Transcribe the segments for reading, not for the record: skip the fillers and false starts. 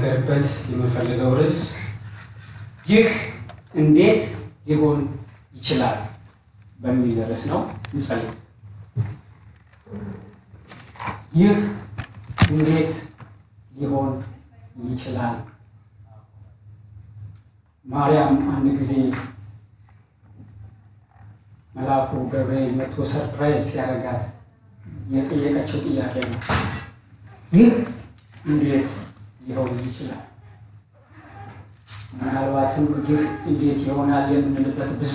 ልናገርበት የምፈልገው ርዕስ ይህ እንዴት ሊሆን ይችላል በሚል ርዕስ ነው። እንጸልይ። ይህ እንዴት ሊሆን ይችላል? ማርያም አንድ ጊዜ መልአኩ ገብርኤል መጥቶ ሰርፕራይዝ ሲያደርጋት የጠየቀችው ጥያቄ ነው። ይህ እንዴት ሊሆን ይችላል? ምናልባትም ይህ እንዴት ይሆናል የምንልበት ብዙ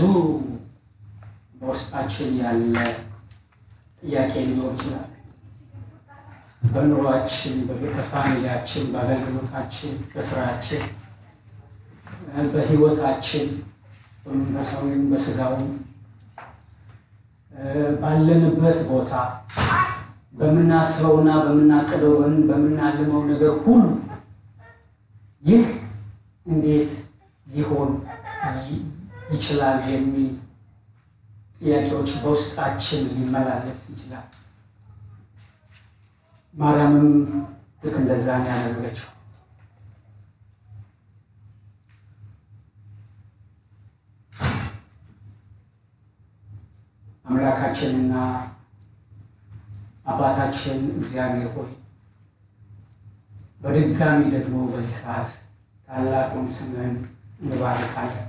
በውስጣችን ያለ ጥያቄ ሊኖር ይችላል። በኑሯችን፣ በፋሚሊያችን፣ በአገልግሎታችን፣ በስራችን፣ በህይወታችን፣ በመንፈሳዊም በስጋውም ባለንበት ቦታ በምናስበውና በምናቅደው በምናልመው ነገር ሁሉ ይህ እንዴት ሊሆን ይችላል የሚል ጥያቄዎች በውስጣችን ሊመላለስ ይችላል። ማርያምም ልክ እንደዛ ነው ያደረገችው። አምላካችንና አባታችን እግዚአብሔር ሆይ በድጋሚ ደግሞ በዚህ ሰዓት ታላቁን ስምህን እንባርካለን።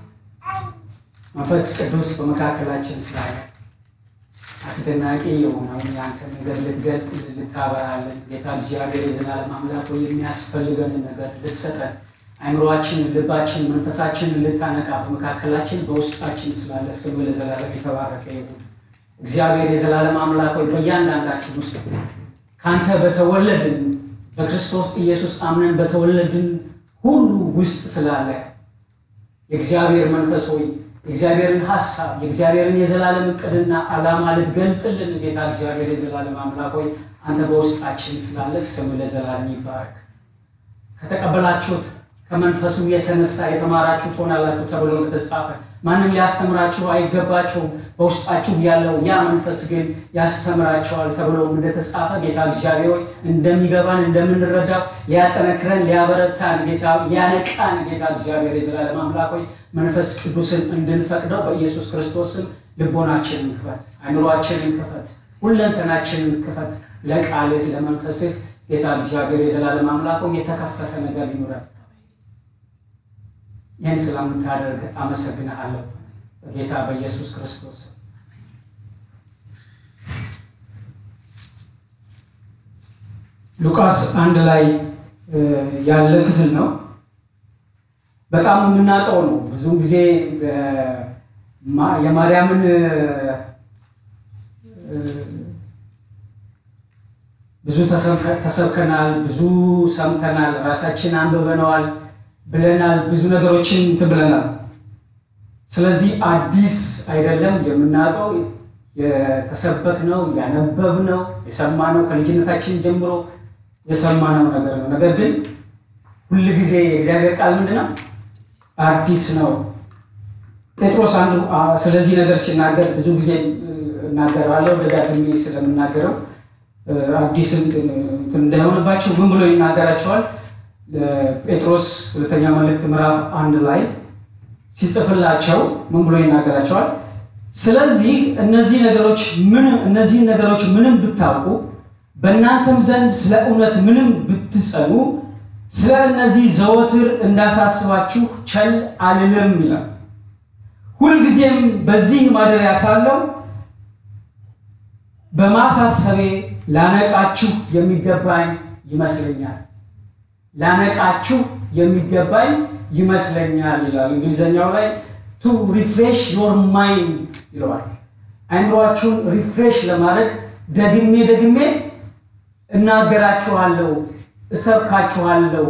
መንፈስ ቅዱስ በመካከላችን ስላለ አስደናቂ የሆነውን ያንተ ነገር ልትገልጥ ልታበራለን። ጌታ እግዚአብሔር የዘላለም አምላክ ሆይ የሚያስፈልገንን ነገር ልትሰጠን፣ አእምሮአችን፣ ልባችን፣ መንፈሳችን ልታነቃ በመካከላችን በውስጣችን ስላለ ስምህ ለዘላለም የተባረከ ይሁን። እግዚአብሔር የዘላለም አምላክ ሆይ በእያንዳንዳችን ውስጥ ካንተ በተወለድን በክርስቶስ ኢየሱስ አምነን በተወለድን ሁሉ ውስጥ ስላለ የእግዚአብሔር መንፈስ ሆይ የእግዚአብሔርን ሐሳብ የእግዚአብሔርን የዘላለም ዕቅድና ዓላማ ልትገልጥልን ጌታ እግዚአብሔር የዘላለም አምላክ ሆይ አንተ በውስጣችን ስላለህ ስምህ ለዘላለም ይባረክ። ከተቀበላችሁት ከመንፈሱ የተነሳ የተማራችሁ ትሆናላችሁ ተብሎ እንደተጻፈ ማንም ሊያስተምራችሁ አይገባችሁም፣ በውስጣችሁ ያለው ያ መንፈስ ግን ያስተምራችኋል ተብሎ እንደተጻፈ ጌታ እግዚአብሔር ሆይ እንደሚገባን እንደምንረዳው ሊያጠነክረን ሊያበረታን ጌታ ሊያነቃን ጌታ እግዚአብሔር የዘላለም አምላክ ሆይ መንፈስ ቅዱስን እንድንፈቅደው በኢየሱስ ክርስቶስ ስም ልቦናችንን ክፈት፣ አእምሮአችንን ክፈት፣ ሁለንተናችንን ክፈት። ለቃልህ ለመንፈስህ ጌታ እግዚአብሔር የዘላለም አምላክ ሆይ የተከፈተ ነገር ይኑረን። ይህን ስለምታደርግ አመሰግንሃለሁ በጌታ በኢየሱስ ክርስቶስ። ሉቃስ 1 ላይ ያለ ክፍል ነው። በጣም የምናውቀው ነው። ብዙ ጊዜ የማርያምን ብዙ ተሰብከናል፣ ብዙ ሰምተናል፣ ራሳችን አንብበነዋል ብለናል፣ ብዙ ነገሮችን ትብለናል። ስለዚህ አዲስ አይደለም። የምናውቀው የተሰበክነው ያነበብነው የሰማነው ከልጅነታችን ጀምሮ የሰማነው ነገር ነው። ነገር ግን ሁል ጊዜ የእግዚአብሔር ቃል ምንድነው? አዲስ ነው። ጴጥሮስ አንዱ ስለዚህ ነገር ሲናገር ብዙ ጊዜ እናገራለሁ፣ ደጋግሜ ስለምናገረው አዲስ እንዳይሆንባችሁ ምን ብሎ ይናገራቸዋል? ጴጥሮስ ሁለተኛ መልእክት ምዕራፍ 1 ላይ ሲጽፍላቸው ምን ብሎ ይናገራቸዋል? ስለዚህ እነዚህ ነገሮች ምንም ብታውቁ በእናንተም ዘንድ ስለ እውነት ምንም ብትጸኑ ስለ እነዚህ ዘወትር እንዳሳስባችሁ ቸል አልልም ይላል። ሁልጊዜም በዚህ ማደሪያ ሳለሁ በማሳሰቤ ላነቃችሁ የሚገባኝ ይመስለኛል። ላነቃችሁ የሚገባኝ ይመስለኛል ይላል። እንግሊዘኛው ላይ to refresh your mind ይላል። አእምሮአችሁን ሪፍሬሽ ለማድረግ ደግሜ እናገራችኋለሁ፣ እሰብካችኋለሁ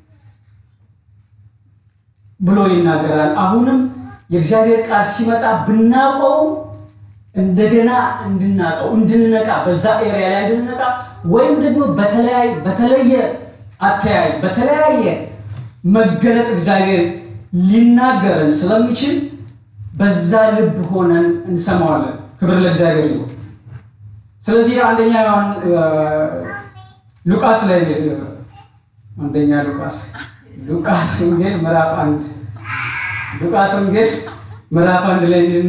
ብሎ ይናገራል። አሁንም የእግዚአብሔር ቃል ሲመጣ ብናውቀው እንደገና እንድናውቀው እንድንነቃ በዛ ኤሪያ ላይ እንድንነቃ ወይም ደግሞ በተለየ አተያይ በተለያየ መገለጥ እግዚአብሔር ሊናገረን ስለሚችል በዛ ልብ ሆነን እንሰማዋለን። ክብር ለእግዚአብሔር ይሁን። ስለዚህ አንደኛ ሉቃስ ላይ አንደኛ ሉቃስ ወንጌል ምዕራፍ 1 ሉቃስ ወንጌል ምዕራፍ 1 ላይ እንድና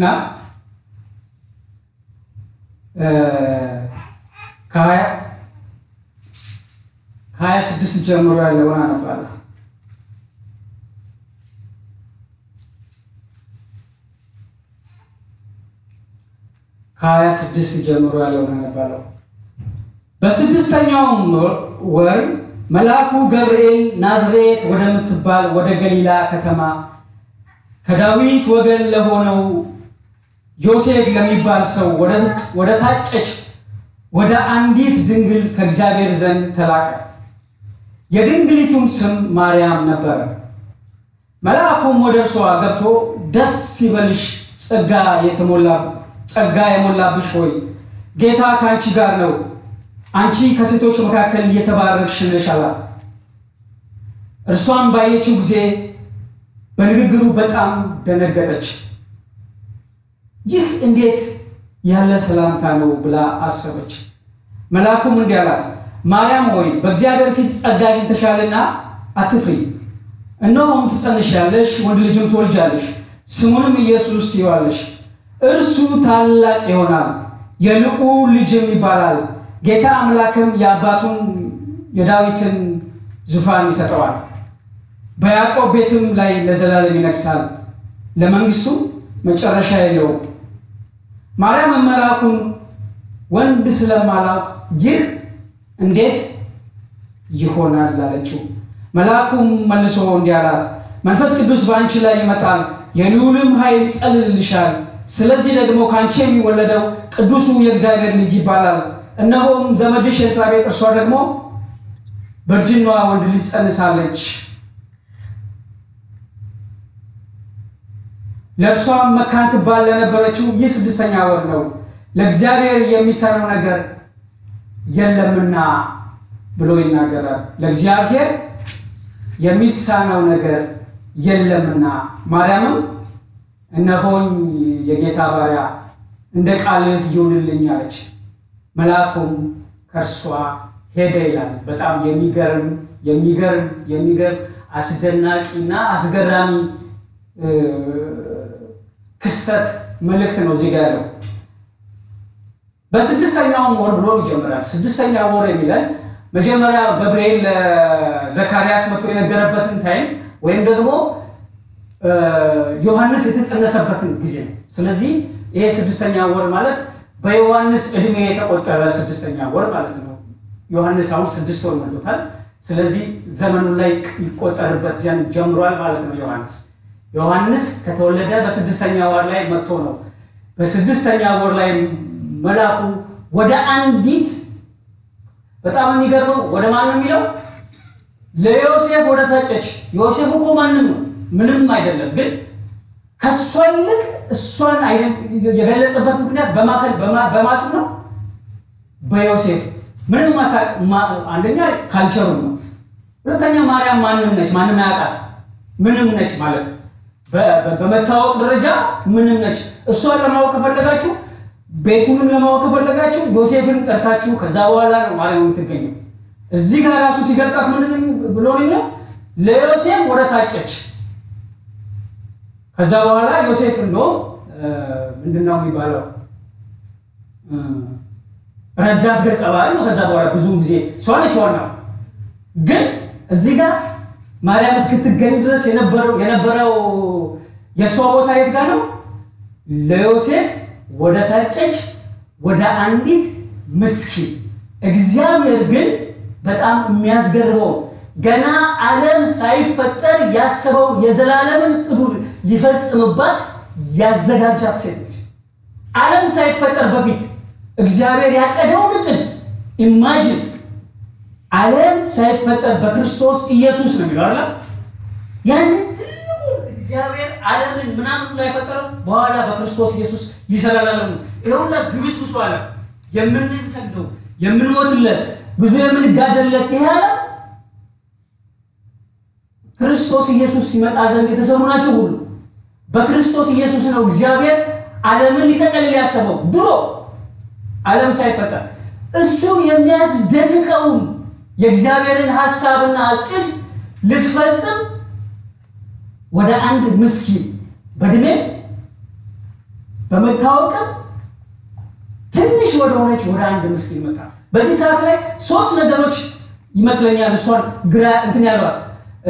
ከ26 ጀምሮ ያለውን አነባለሁ። ከ26 ጀምሮ ያለውን አነባለሁ። በስድስተኛው ወር መልአኩ ገብርኤል ናዝሬት ወደምትባል ወደ ገሊላ ከተማ ከዳዊት ወገን ለሆነው ዮሴፍ ለሚባል ሰው ወደ ታጨች ወደ አንዲት ድንግል ከእግዚአብሔር ዘንድ ተላከ። የድንግሊቱም ስም ማርያም ነበረ። መልአኩም ወደ እርሷ ገብቶ ደስ ይበልሽ፣ ጸጋ የሞላብሽ ሆይ ጌታ ከአንቺ ጋር ነው፣ አንቺ ከሴቶች መካከል የተባረክሽ ነሽ አላት። እርሷም ባየችው ጊዜ በንግግሩ በጣም ደነገጠች። ይህ እንዴት ያለ ሰላምታ ነው ብላ አሰበች። መልአኩም እንዲህ አላት፣ ማርያም ሆይ በእግዚአብሔር ፊት ጸጋ አግኝተሻልና አትፍሪ። እነሆም ትጸንሻለሽ፣ ወንድ ልጅም ትወልጃለሽ፣ ስሙንም ኢየሱስ ትዪዋለሽ። እርሱ ታላቅ ይሆናል፣ የልዑል ልጅም ይባላል። ጌታ አምላክም የአባቱን የዳዊትን ዙፋን ይሰጠዋል፣ በያዕቆብ ቤትም ላይ ለዘላለም ይነግሣል፣ ለመንግሥቱ መጨረሻ የለውም። ማርያም መልአኩን ወንድ ስለማላውቅ ይህ እንዴት ይሆናል አለችው። መልአኩም መልሶ እንዲህ አላት፣ መንፈስ ቅዱስ በአንቺ ላይ ይመጣል፣ የልዑልም ኃይል ይጸልልልሻል። ስለዚህ ደግሞ ከአንቺ የሚወለደው ቅዱሱ የእግዚአብሔር ልጅ ይባላል። እነሆም ዘመድሽ ኤልሳቤጥ እርሷ ደግሞ በእርጅናዋ ወንድ ልጅ ጸንሳለች። ለእርሷም መካን ትባል ለነበረችው ይህ 6ኛ ወር ነው፣ ለእግዚአብሔር የሚሳነው ነገር የለምና ብሎ ይናገራል። ለእግዚአብሔር የሚሳነው ነገር የለምና። ማርያምም እነሆኝ የጌታ ባሪያ፣ እንደ ቃልህ ይሁንልኝ አለች። መልአኩም ከእርሷ ሄደ ይላል። በጣም የሚገርም አስደናቂና አስገራሚ ክስተት መልእክት ነው እዚህ ጋር ያለው። በስድስተኛው ወር ብሎ ይጀምራል። 6ኛው ወር የሚለን መጀመሪያ ገብርኤል ለዘካርያስ መጥቶ የነገረበትን ታይም ወይም ደግሞ ዮሐንስ የተጸነሰበትን ጊዜ ነው። ስለዚህ ይሄ 6ኛው ወር ማለት በዮሐንስ እድሜ የተቆጠረ 6ኛው ወር ማለት ነው። ዮሐንስ አሁን 6 ወር ሞልቶታል። ስለዚህ ዘመኑ ላይ ይቆጠርበት ጀምሯል ማለት ነው። ዮሐንስ ከተወለደ በ6ኛው ወር ላይ መጥቶ ነው። በ6ኛው ወር ላይ መልአኩ ወደ አንዲት በጣም የሚገርመው ወደ ማን ነው የሚለው? ለዮሴፍ ወደ ታጨች። ዮሴፍ እኮ ማንም ነው ምንም አይደለም፣ ግን ከሷ ይልቅ እሷን የገለጸበት ምክንያት በማስብ ነው። በዮሴፍ ምንም አንደኛ ካልቸሩ ነው። ሁለተኛ ማርያም ማንም ነች፣ ማንም ያውቃት ምንም ነች ማለት በመታወቅ ደረጃ ምንም ነች። እሷን ለማወቅ ከፈለጋችሁ ቤቱንም ለማወቅ ከፈለጋችሁ ዮሴፍን ጠርታችሁ ከዛ በኋላ ነው ማርያም የምትገኘው። እዚህ ጋር ራሱ ሲገልጣት ምንድን ብሎ ነው? ለዮሴፍ ወደ ታጨች። ከዛ በኋላ ዮሴፍ ነው ምንድነው የሚባለው? ረዳት ገጸ ባህሪ ነው። ከዛ በኋላ ብዙ ጊዜ እሷ ነች ዋናው። ግን እዚህ ጋር ማርያም እስክትገኝ ድረስ የነበረው የሷ ቦታ የት ጋር ነው? ለዮሴፍ ወደ ታጨች ወደ አንዲት ምስኪን። እግዚአብሔር ግን በጣም የሚያስገርመው ገና ዓለም ሳይፈጠር ያሰበው የዘላለምን ዕቅዱን ሊፈጽምባት ያዘጋጃት ሴት ነች። ዓለም ሳይፈጠር በፊት እግዚአብሔር ያቀደውን ዕቅድ ኢማጂን። ዓለም ሳይፈጠር በክርስቶስ ኢየሱስ ነው የሚለው አይደል? ያንን ትልቁ እግዚአብሔር ዓለምን ምናምን ላይ ፈጠረው በኋላ በክርስቶስ ኢየሱስ ይሰራላል። ይሄውና ግብስብሱ ዓለም የምንሰግደው የምንሞትለት ብዙ የምንጋደልለት ይሄ ዓለም ክርስቶስ ኢየሱስ ሲመጣ ዘንድ የተሰሩ ናቸው ሁሉ። በክርስቶስ ኢየሱስ ነው እግዚአብሔር ዓለምን ሊጠቀልል ያሰበው ድሮ ዓለም ሳይፈጠር። እሱ የሚያስደንቀውን የእግዚአብሔርን ሐሳብና ዕቅድ ልትፈጽም ወደ አንድ ምስኪን በእድሜ በመታወቅም ትንሽ ወደ ሆነች ወደ አንድ ምስኪን መጣ። በዚህ ሰዓት ላይ ሶስት ነገሮች ይመስለኛል እሷን ግራ እንትን ያሏት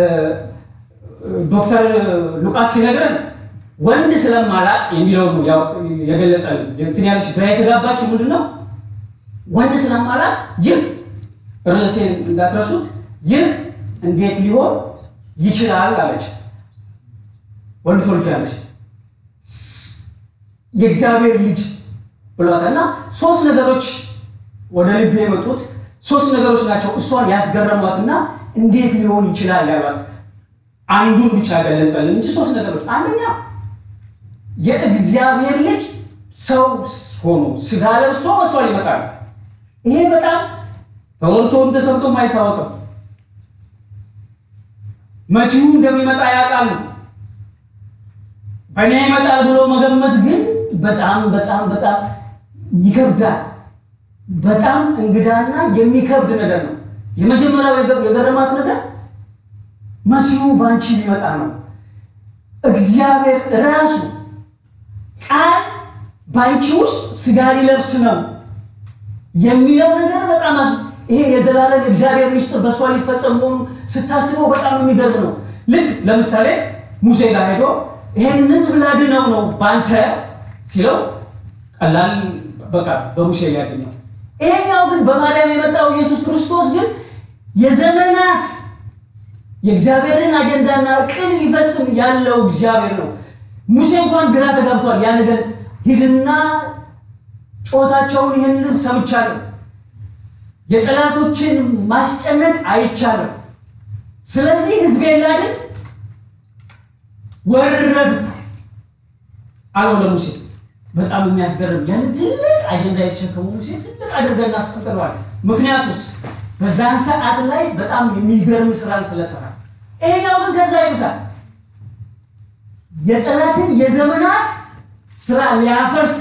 ዶክተር ሉቃስ ሲነግረን ወንድ ስለማላቅ የሚለው ነው ያው የገለጸልን። እንትን ያለች ግራ የተጋባች ምንድነው ወንድ ስለማላቅ ይህ ርዕሴን እንዳትረሱት ይህ እንዴት ሊሆን ይችላል አለች። ወንድ ትወልጃለሽ የእግዚአብሔር ልጅ ብሏታልና ሶስት ነገሮች ወደ ልብ የመጡት ሶስት ነገሮች ናቸው እሷን ያስገረሟትና እንዴት ሊሆን ይችላል ያሏት። አንዱን ብቻ ገለጸልን እንጂ ሶስት ነገሮች። አንደኛ የእግዚአብሔር ልጅ ሰው ሆኖ ስጋ ለብሶ በሷ ይመጣል። ይሄ በጣም ተወርቶም ተሰምቶም አይታወቅም። መሲሁ እንደሚመጣ ያውቃሉ። በእኔ ይመጣል ብሎ መገመት ግን በጣም በጣም በጣም ይከብዳል። በጣም እንግዳና የሚከብድ ነገር ነው። የመጀመሪያው የገረማት ነገር መሲሁ ባንቺ ሊመጣ ነው። እግዚአብሔር ራሱ ቃል ባንቺ ውስጥ ስጋ ሊለብስ ነው የሚለው ነገር በጣም ይሄ የዘላለም እግዚአብሔር ሚስጥር በሷ ሊፈጸም መሆኑ ስታስበው በጣም የሚገርም ነው። ልክ ለምሳሌ ሙሴ ጋር ሄዶ ይሄን ሕዝብ ላድነው ነው ባንተ ሲለው ቀላል በቃ በሙሴ ሊያድነው። ይሄኛው ግን በማርያም የመጣው ኢየሱስ ክርስቶስ ግን የዘመናት የእግዚአብሔርን አጀንዳና ዕቅድ ሊፈጽም ያለው እግዚአብሔር ነው። ሙሴ እንኳን ግራ ተጋብቷል። ያ ነገር ሂድና ጮታቸውን ይሄን ሕዝብ ሰምቻለሁ፣ የጠላቶችን ማስጨነቅ አይቻልም፣ ስለዚህ ሕዝቤን ላድን ወረድኩ አለው ለሙሴ። በጣም የሚያስገርም ያን ትልቅ አጀንዳ የተሸከሙ ሙሴ ትልቅ አድርገን እናስቀጥለዋል። ምክንያቱስ በዛን ሰዓት ላይ በጣም የሚገርም ስራ ስለሰራ። ይሄኛው ግን ከዛ ይብሳል። የጠላትን የዘመናት ስራ ሊያፈርስ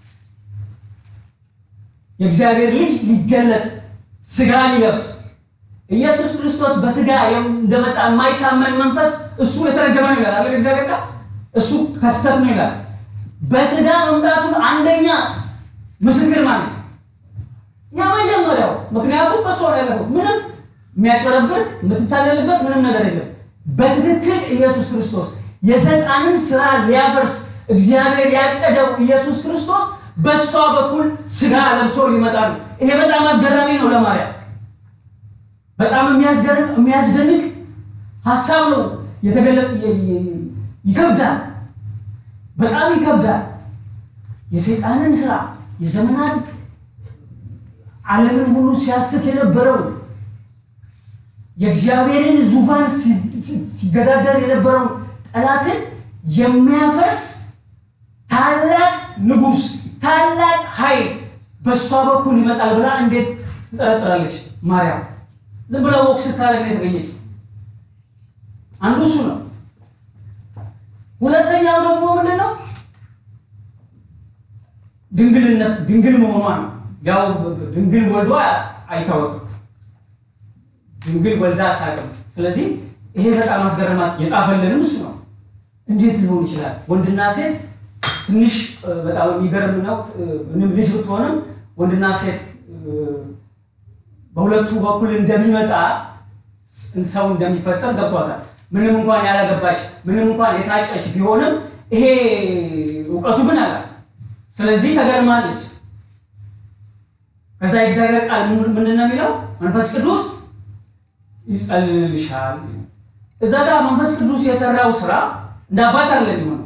የእግዚአብሔር ልጅ ሊገለጥ ስጋ ሊለብስ ኢየሱስ ክርስቶስ በስጋ እንደመጣ የማይታመን መንፈስ እሱ የተረገመ ነው ይላል አይደል? እግዚአብሔር ጋር እሱ ከስተት ነው ይላል። በስጋ መምጣቱን አንደኛ ምስክር ማለት የመጀመሪያው ምክንያቱም በሱ ያለፈው ምንም የሚያጨረብር የምትታለልበት ምንም ነገር የለም። በትክክል ኢየሱስ ክርስቶስ የሰይጣንን ስራ ሊያፈርስ እግዚአብሔር ያቀደው ኢየሱስ ክርስቶስ በሷ በኩል ስጋ ለብሶ ሊመጣ ነው። ይሄ በጣም አስገራሚ ነው ለማርያም። በጣም የሚያስደንቅ ሐሳብ ነው የተገለጠ። ይከብዳል፣ በጣም ይከብዳል። የሰይጣንን ስራ የዘመናት ዓለምን ሁሉ ሲያስት የነበረው የእግዚአብሔርን ዙፋን ሲገዳደር የነበረው ጠላትን የሚያፈርስ ታላቅ ንጉስ ታላቅ ኃይል በሷ በኩል ይመጣል ብላ እንዴት ትጠረጥራለች ማርያም? ዝም ብላ ወቅስ ታረግ ነው የተገኘችው። አንዱ እሱ ነው። ሁለተኛው ደግሞ ምንድነው? ድንግልነት ድንግል መሆኗ ነው። ያው ድንግል ወልዷ አይታወቅም። ድንግል ወልዳ አታውቅም። ስለዚህ ይሄ በጣም አስገረማት። የጻፈልንም እሱ ነው። እንዴት ሊሆን ይችላል? ወንድና ሴት ትንሽ በጣም የሚገርም ነው። ምንም ልጅ ብትሆንም ወንድና ሴት በሁለቱ በኩል እንደሚመጣ ሰው እንደሚፈጠር ገብቷታል። ምንም እንኳን ያላገባች ምንም እንኳን የታጨች ቢሆንም ይሄ ዕውቀቱ ግን አላት። ስለዚህ ተገርማለች። ከዛ የእግዚአብሔር ቃል ምንድነው የሚለው? መንፈስ ቅዱስ ይጸልልሻል። እዛ ጋር መንፈስ ቅዱስ የሰራው ስራ እንደ አባት አይደለም የሚሆነው፣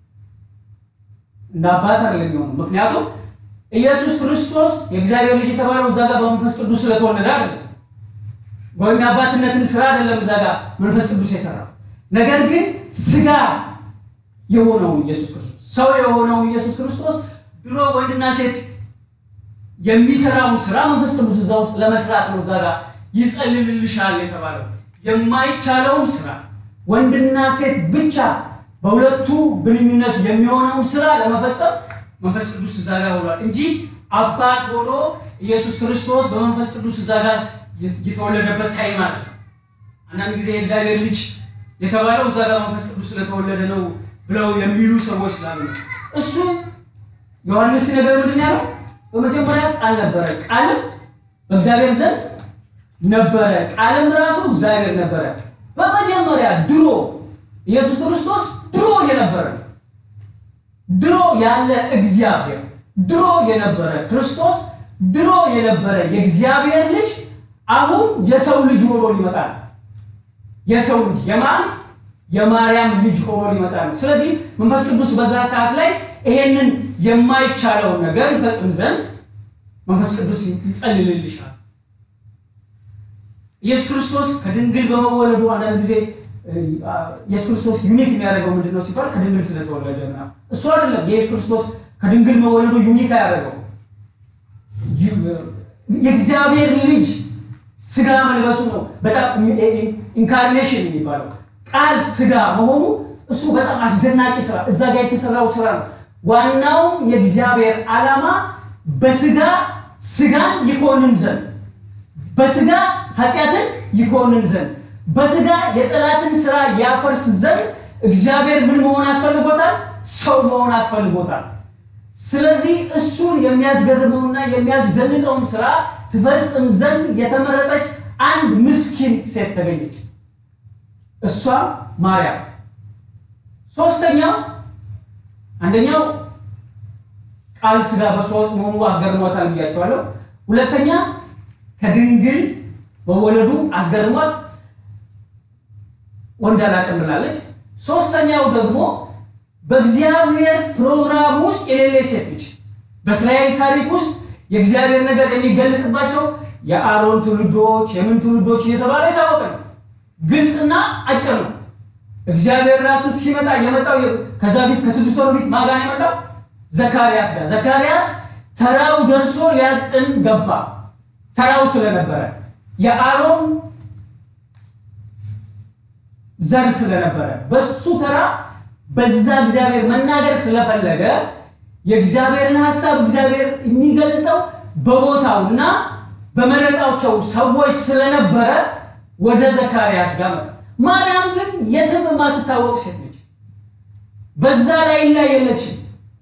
እንደ አባት አይደለም የሚሆነው። ምክንያቱም ኢየሱስ ክርስቶስ የእግዚአብሔር ልጅ የተባለው እዛ ጋር በመንፈስ ቅዱስ ስለተወለደ አይደለም፣ ወይም አባትነትን ስራ አይደለም እዛ ጋር መንፈስ ቅዱስ የሰራው። ነገር ግን ስጋ የሆነው ኢየሱስ ክርስቶስ ሰው የሆነው ኢየሱስ ክርስቶስ ድሮ ወንድና ሴት የሚሰራውን ስራ መንፈስ ቅዱስ እዛ ውስጥ ለመስራት ነው እዛ ጋር ይጸልልልሻል የተባለው። የማይቻለውን ስራ ወንድና ሴት ብቻ በሁለቱ ግንኙነት የሚሆነውን ስራ ለመፈጸም መንፈስ ቅዱስ እዛ ጋር ሆኗል እንጂ አባት ሆኖ ኢየሱስ ክርስቶስ በመንፈስ ቅዱስ እዛ ጋር የተወለደበት ታይም አለ። አንዳንድ ጊዜ የእግዚአብሔር ልጅ የተባለው እዛ ጋር መንፈስ ቅዱስ ስለተወለደ ነው ብለው የሚሉ ሰዎች ስላሉ እሱ ዮሐንስ ነገር ምንድን ያለው በመጀመሪያ ቃል ነበረ፣ ቃልም በእግዚአብሔር ዘንድ ነበረ፣ ቃልም ራሱ እግዚአብሔር ነበረ። በመጀመሪያ ድሮ ኢየሱስ ክርስቶስ ድሮ የነበረ ድሮ ያለ እግዚአብሔር ድሮ የነበረ ክርስቶስ ድሮ የነበረ የእግዚአብሔር ልጅ አሁን የሰው ልጅ ሆኖ ሊመጣ ነው። የሰው ልጅ የማርያም ልጅ ሆኖ ሊመጣ ነው። ስለዚህ መንፈስ ቅዱስ በዛ ሰዓት ላይ ይሄንን የማይቻለው ነገር ይፈጽም ዘንድ መንፈስ ቅዱስ ይጸልልልሻል። ኢየሱስ ክርስቶስ ከድንግል በመወለዱ አንዳንድ ጊዜ ኢየሱስ ክርስቶስ ዩኒክ የሚያደርገው ምንድነው ሲባል ከድንግል ስለተወለደ ነው። እሱ አይደለም ኢየሱስ ክርስቶስ ከድንግል መወለዱ ዩኒክ ያደርገው የእግዚአብሔር ልጅ ስጋ መልበሱ ነው። በጣም ኢንካርኔሽን የሚባለው ቃል ስጋ መሆኑ እሱ በጣም አስደናቂ ስራ እዛ ጋር የተሰራው ስራ ነው። ዋናው የእግዚአብሔር ዓላማ በስጋ ስጋን ይኮንን ዘንድ በስጋ ኃጢአትን ይኮንን ዘንድ በስጋ የጠላትን ስራ ያፈርስ ዘንድ እግዚአብሔር ምን መሆን አስፈልጎታል? ሰው መሆን አስፈልጎታል። ስለዚህ እሱን የሚያስገርመውና የሚያስደንቀውን ስራ ትፈጽም ዘንድ የተመረጠች አንድ ምስኪን ሴት ተገኘች። እሷ ማርያም። አንደኛው ቃል ስጋ በሶስት መሆኑ አስገርሟታል ብያቸዋለሁ። ሁለተኛ ከድንግል በወለዱ አስገርሟት ወንድ አላውቅም ብላለች። ሶስተኛው ደግሞ በእግዚአብሔር ፕሮግራም ውስጥ የሌለች ሴት ነች። በእስራኤል ታሪክ ውስጥ የእግዚአብሔር ነገር የሚገለጥባቸው የአሮን ትውልዶች የምን ትውልዶች እየተባለ የታወቀ ነው። ግልጽና አጭር ነው። እግዚአብሔር ራሱ ሲመጣ የመጣው ከዛ ፊት ከ6 ወር ፊት ማጋን የመጣው ዘካርያስ ጋር ዘካርያስ ተራው ደርሶ ሊያጥን ገባ። ተራው ስለነበረ የአሮን ዘር ስለነበረ በሱ ተራ በዛ እግዚአብሔር መናገር ስለፈለገ የእግዚአብሔርን ሐሳብ እግዚአብሔር የሚገልጠው በቦታውና በመረጣቸው ሰዎች ስለነበረ ወደ ዘካርያስ ጋር መጣ። ማርያም ግን የትም ማትታወቅ ሴት ነች። በዛ ላይ የለችም።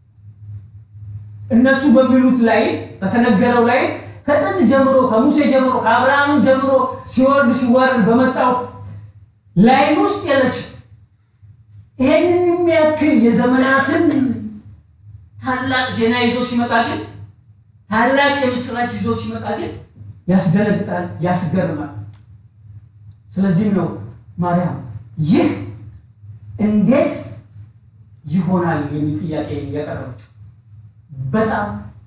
እነሱ በሚሉት ላይ በተነገረው ላይ ከጥንት ጀምሮ ከሙሴ ጀምሮ ከአብርሃም ጀምሮ ሲወርድ በመጣው ላይ ውስጥ የለችም። ይሄንን የሚያክል የዘመናትን ታላቅ ዜና ይዞ ሲመጣ ግን ታላቅ የምስራች ይዞ ሲመጣ ግን ያስደነግጣል፣ ያስገርማል። ስለዚህ ነው ማርያም ይህ እንዴት ይሆናል የሚል ጥያቄ ያቀረበችው። በጣም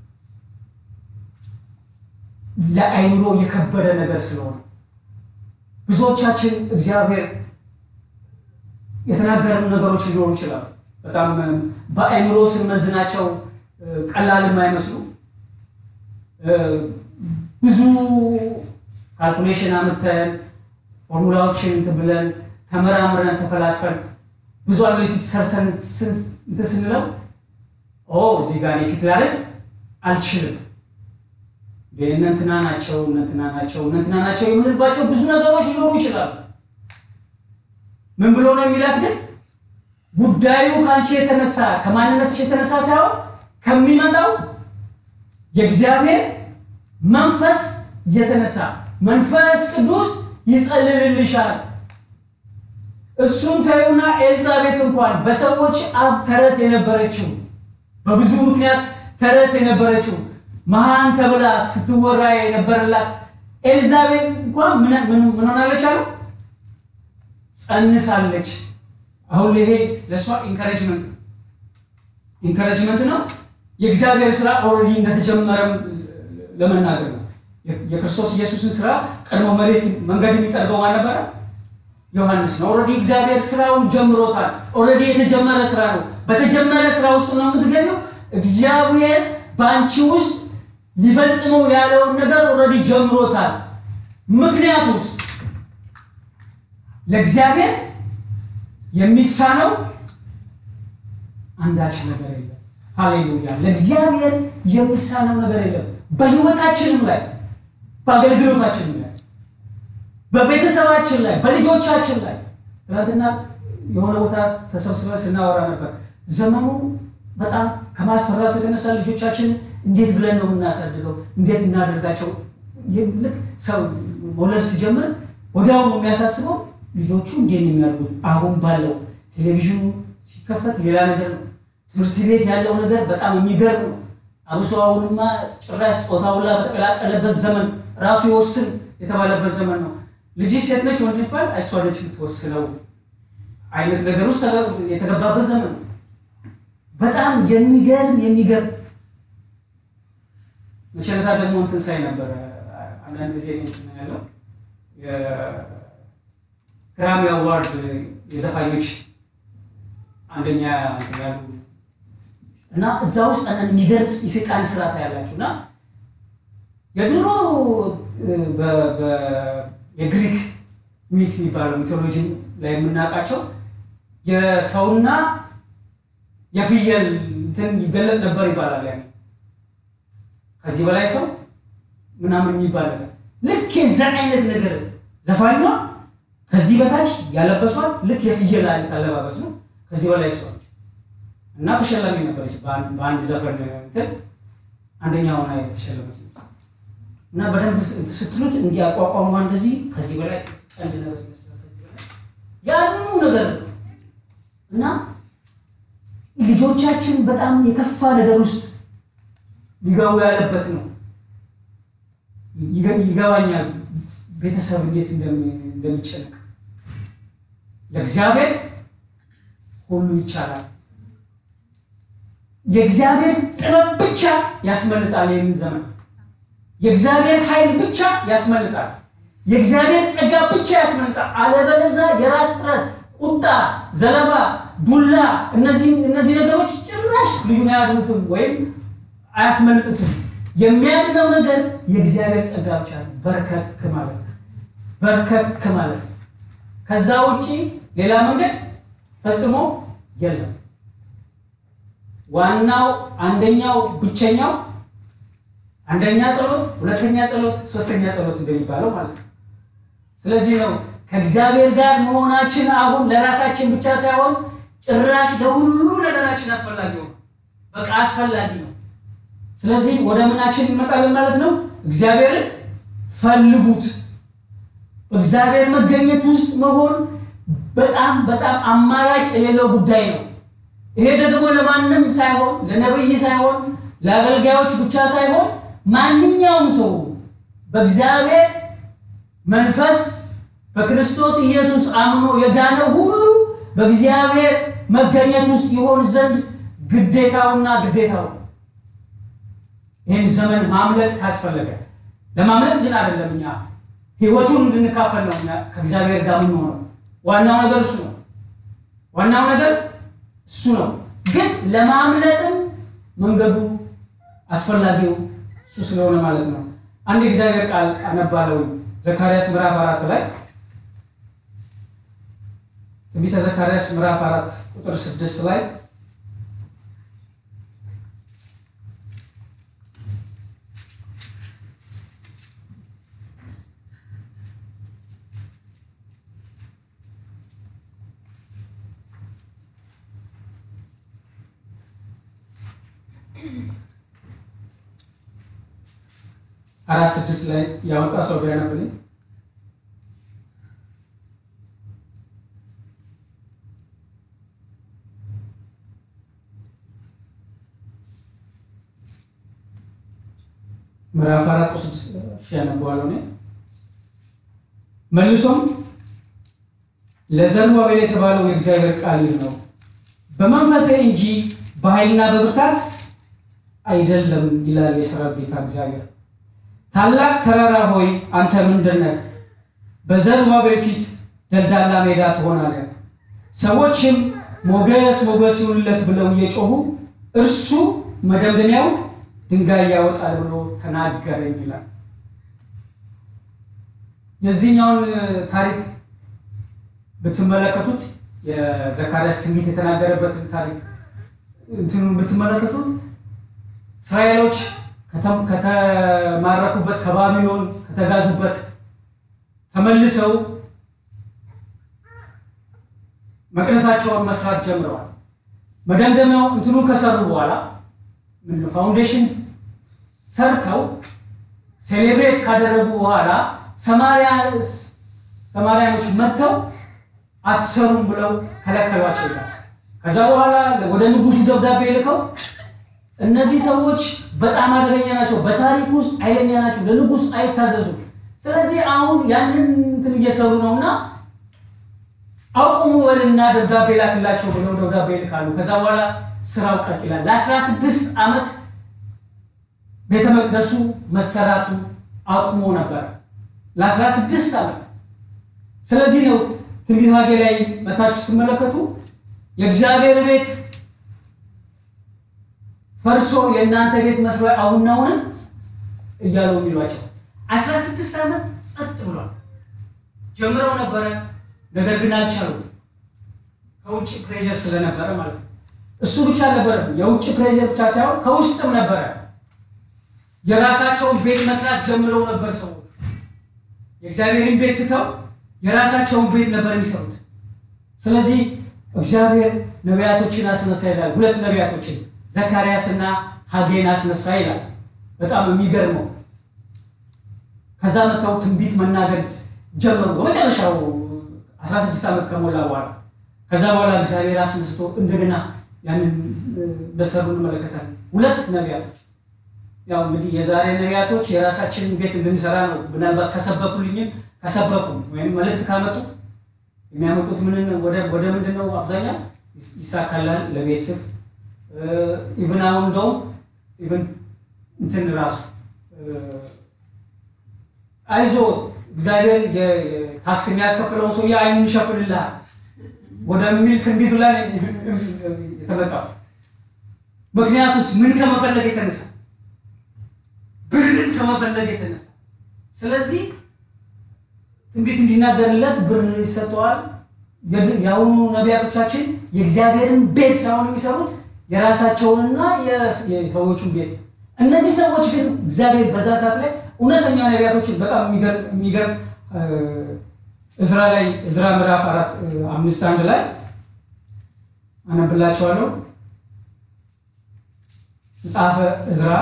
ለአይምሮ የከበደ ነገር ስለሆነ ብዙዎቻችን እግዚአብሔር የተናገረን ነገሮች ሊሆኑ ይችላል። በጣም በአይምሮ ስንመዝናቸው ቀላል የማይመስሉ ብዙ ካልኩሌሽን አመተን ፎርሙላዎችን ብለን ተመራምረን ተፈላስፈን ብዙ አናሊሲስ ሰርተን ስንለው እዚህ ጋር ፊት ላይ አልችልም የእነንትና ናቸው የምንልባቸው ብዙ ነገሮች ሊኖሩ ይችላሉ። ምን ብሎ ነው የሚላት ግን ጉዳዩ ካንቺ የተነሳ ከማንነትሽ የተነሳ ሳይሆን ከሚመጣው የእግዚአብሔር መንፈስ የተነሳ መንፈስ ቅዱስ ይጸልልልሻል። እሱን ተይውና ኤልሳቤጥ እንኳን በሰዎች አፍ ተረት የነበረችው በብዙ ምክንያት ተረት የነበረችው መሃን ተብላ ስትወራ የነበረላት ኤልሳቤጥ እንኳን ምን ሆናለች አሉ? ጸንሳለች። አሁን ይሄ ለሷ ኢንካሬጅመንት ነው። የእግዚአብሔር ስራ ኦልሬዲ እንደተጀመረም ለመናገር ነው። የክርስቶስ ኢየሱስን ስራ ቀድሞ መሬት መንገድ የሚጠርገው ማን ነበረ? ዮሐንስ ነው። ኦልሬዲ እግዚአብሔር ስራውን ጀምሮታል። ኦልሬዲ የተጀመረ ስራ ነው። በተጀመረ ስራ ውስጥ ነው የምትገኘው። እግዚአብሔር ባንቺ ውስጥ ሊፈጽመው ያለውን ነገር ኦልሬዲ ጀምሮታል። ምክንያቱስ ለእግዚአብሔር የሚሳነው አንዳች ነገር የለም። ሃሌሉያ! ለእግዚአብሔር የሚሳነው ነገር የለም። በህይወታችንም ላይ በአገልግሎታችንም ላይ በቤተሰባችን ላይ በልጆቻችን ላይ ትናንትና የሆነ ቦታ ተሰብስበን ስናወራ ነበር። ዘመኑ በጣም ከማስፈራቱ የተነሳ ልጆቻችን እንዴት ብለን ነው የምናሳድገው? እንዴት እናደርጋቸው? ልክ ሰው መውለድ ሲጀምር ወዲያው ነው የሚያሳስበው ልጆቹ እንዴት ነው የሚያድጉት? አሁን ባለው ቴሌቪዥኑ ሲከፈት ሌላ ነገር ነው። ትምህርት ቤት ያለው ነገር በጣም የሚገርም ነው። አብሶ አሁንማ ጭራሽ ጾታውላ በተቀላቀለበት ዘመን ራሱ ይወስን የተባለበት ዘመን ነው። ልጅ ሴት ነች ወንድ ልጅ አይሷ ልጅ የምትወስነው አይነት ነገር ውስጥ የተገባበት ዘመን ነው። በጣም የሚገርም መቸለታ ደግሞ እንትን ሳይ ነበር አንዳንድ ጊዜ እንትን ያለው የግራሚ አዋርድ የዘፋኞች አንደኛ ያሉ እና እዛ ውስጥ አንዳንድ የሚገርም የሰይጣን ስራት ያላችሁና የድሮ የግሪክ ሚት የሚባለው ሚቶሎጂ ላይ የምናውቃቸው የሰውና የፍየል እንትን ይገለጥ ነበር ይባላል። ያኔ ከዚህ በላይ ሰው ምናምን ይባላል። ልክ የዛ አይነት ነገር ዘፋኟ ከዚህ በታች ያለበሷት ልክ የፍየል አይነት አለባበስ ነው። ከዚህ በላይ ሰው እና ተሸላሚ ነበረች በአንድ ዘፈን እንትን አንደኛ ሆና የተሸለመች እና በደንብ ስትሉት እንዲያቋቋሙ እንደዚህ ከዚህ በላይ ቀንድ ነገር ይመስላል። ከዚህ በላይ ያንኑ ነገር እና ልጆቻችን በጣም የከፋ ነገር ውስጥ ሊገቡ ያለበት ነው። ይገባኛል ቤተሰብ እንዴት እንደሚጨነቅ። ለእግዚአብሔር ሁሉ ይቻላል። የእግዚአብሔር ጥበብ ብቻ ያስመልጣል። ይህን ዘመን የእግዚአብሔር ኃይል ብቻ ያስመልጣል። የእግዚአብሔር ጸጋ ብቻ ያስመልጣል። አለበለዚያ የራስ ጥረት፣ ቁጣ፣ ዘለፋ፣ ዱላ እነዚህ ነገሮች ጭራሽ ልጁን አያድኑትም ወይም አያስመልጡትም። የሚያድነው ነገር የእግዚአብሔር ጸጋ ብቻ ነው። በርከክ ማለት ከዛ ውጪ ሌላ መንገድ ፈጽሞ የለም። ዋናው አንደኛው ብቸኛው አንደኛ ጸሎት፣ ሁለተኛ ጸሎት፣ ሶስተኛ ጸሎት እንደሚባለው ማለት ነው። ስለዚህ ነው ከእግዚአብሔር ጋር መሆናችን አሁን ለራሳችን ብቻ ሳይሆን ጭራሽ ለሁሉ ነገራችን አስፈላጊ ነው። በቃ አስፈላጊ ነው። ስለዚህ ወደ ምናችን እንመጣለን ማለት ነው። እግዚአብሔርን ፈልጉት። እግዚአብሔር መገኘት ውስጥ መሆን በጣም አማራጭ የሌለው ጉዳይ ነው። ይሄ ደግሞ ለማንም ሳይሆን ለነብይ ሳይሆን ለአገልጋዮች ብቻ ሳይሆን ማንኛውም ሰው በእግዚአብሔር መንፈስ በክርስቶስ ኢየሱስ አምኖ የዳነ ሁሉ በእግዚአብሔር መገኘት ውስጥ ይሆን ዘንድ ግዴታውና ግዴታው። ይህን ዘመን ማምለጥ ካስፈለገ ለማምለጥ ግን አይደለም፣ እኛ ህይወቱን እንድንካፈል ነው ከእግዚአብሔር ጋር የምንሆነው። ዋናው ነገር እሱ ነው። ግን ለማምለጥም መንገዱ አስፈላጊው እሱ ስለሆነ ማለት ነው። አንድ የእግዚአብሔር ቃል አነባለሁ። ዘካርያስ ምዕራፍ 4 ላይ ትንቢተ ዘካርያስ ምዕራፍ 4 ቁጥር 6 ላይ አራት 6 ላይ ያወጣ ሰው ቢያነብልኝ። ምዕራፍ 4 ቁጥር 6 ያነበዋለሁ ነው። መልሶም ለዘሩባቤል የተባለው የእግዚአብሔር ቃል ነው፣ በመንፈሴ እንጂ በኃይልና በብርታት አይደለም ይላል የሠራዊት ጌታ እግዚአብሔር። ታላቅ ተራራ ሆይ አንተ ምንድን ነህ? በዘሩባቤል ፊት ደልዳላ ሜዳ ትሆናለህ። ሰዎችም ሞገስ ይሁንለት ብለው እየጮሁ እርሱ መደምደሚያው ድንጋይ ያወጣል ብሎ ተናገረኝ ይላል። የዚህኛውን ታሪክ ብትመለከቱት የዘካርያስ ትንቢት የተናገረበትን ታሪክ ብትመለከቱት እስራኤሎች ከተማረኩበት ከባቢሎን ከተጋዙበት ተመልሰው መቅደሳቸውን መስራት ጀምረዋል። መደምደሚያው እንትኑን ከሰሩ በኋላ ምንድነው ፋውንዴሽን ሰርተው ሴሌብሬት ካደረጉ በኋላ ሰማርያኖች መጥተው አትሰሩም ብለው ከለከሏቸው ይላል። ከዛ በኋላ ወደ ንጉሱ ደብዳቤ ልከው እነዚህ ሰዎች በጣም አደገኛ ናቸው፣ በታሪክ ውስጥ ኃይለኛ ናቸው፣ ለንጉስ አይታዘዙም። ስለዚህ አሁን ያንን እንትን እየሰሩ ነውና አቁሙ ወልና ደብዳቤ ላክላቸው ብለው ደብዳቤ ልካሉ። ከዛ በኋላ ስራው ቀጥላል። ለ16 ዓመት ቤተ መቅደሱ መሰራቱ አቁሞ ነበር ለ16 ዓመት። ስለዚህ ነው ትንቢተ ሐጌ ላይ መታችሁ ስትመለከቱ የእግዚአብሔር ቤት ፈርሶ የእናንተ ቤት መስሎ አሁን ነውን እያሉ የሚሏቸው 16 ዓመት ጸጥ ብሏል። ጀምረው ነበረ፣ ነገር ግን አልቻሉም። ከውጭ ፕሬሸር ስለነበረ ማለት ነው። እሱ ብቻ ነበር፣ የውጭ ፕሬሸር ብቻ ሳይሆን ከውስጥም ነበረ። የራሳቸውን ቤት መስራት ጀምረው ነበር ሰዎች። የእግዚአብሔርን ቤት ትተው የራሳቸውን ቤት ነበር የሚሰሩት። ስለዚህ እግዚአብሔር ነቢያቶችን አስነሳ ይላል። 2 ነቢያቶችን ዘካርያስና ሐጌን አስነሳ ይላል። በጣም የሚገርመው ከዛ መተው ትንቢት መናገር ጀመሩ። በመጨረሻው 16 ዓመት ከሞላ በኋላ ከዛ በኋላ እግዚአብሔር አስነስቶ እንደገና ያንን በሰሩ እንመለከታለን። 2 ነቢያቶች ያው እንግዲህ የዛሬ ነቢያቶች የራሳችንን ቤት እንድንሰራ ነው። ምናልባት ከሰበኩ ወይም መልእክት ካመጡ የሚያመጡት ወደ ምንድነው አብዛኛው ይሳካላል ለቤትህ ኢቭን አሁን እንደውም ኢቭን እንትን ራሱ አይዞ እግዚአብሔር የታክስ የሚያስከፍለውን ሰውዬ አይኑን ይሸፍንልሃል ወደሚል ትንቢት ላይ የተመጣው። ምክንያቱስ ምን ከመፈለግ የተነሳ ብርን ከመፈለግ የተነሳ። ስለዚህ ትንቢት እንዲናገርለት ብር ይሰጠዋል። የአሁኑ ነቢያቶቻችን የእግዚአብሔርን ቤት ሳይሆን የሚሰሩት የራሳቸውንና የሰዎቹን ቤት። እነዚህ ሰዎች ግን እግዚአብሔር በዛ ሰዓት ላይ እውነተኛ ነቢያቶችን በጣም የሚገርም ዕዝራ ምዕራፍ 4:5-1 ላይ አነብላችኋለሁ። መጽሐፈ ዕዝራ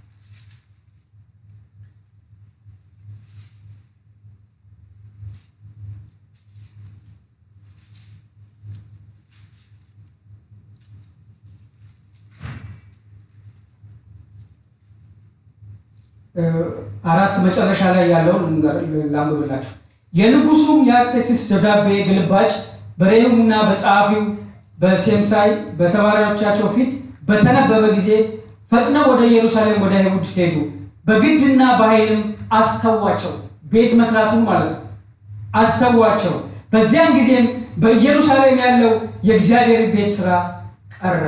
አራት መጨረሻ ላይ ያለውን ላንብብላችሁ። የንጉሱም የአርጤክስስ ደብዳቤ ግልባጭ በሬሁምና በጸሐፊው በሴምሳይ በተባሪዎቻቸው ፊት በተነበበ ጊዜ ፈጥነው ወደ ኢየሩሳሌም ወደ አይሁድ ሄዱ። በግድና በኃይልም አስተዋቸው፣ ቤት መስራቱን ማለት ነው አስተዋቸው። በዚያን ጊዜም በኢየሩሳሌም ያለው የእግዚአብሔር ቤት ስራ ቀረ።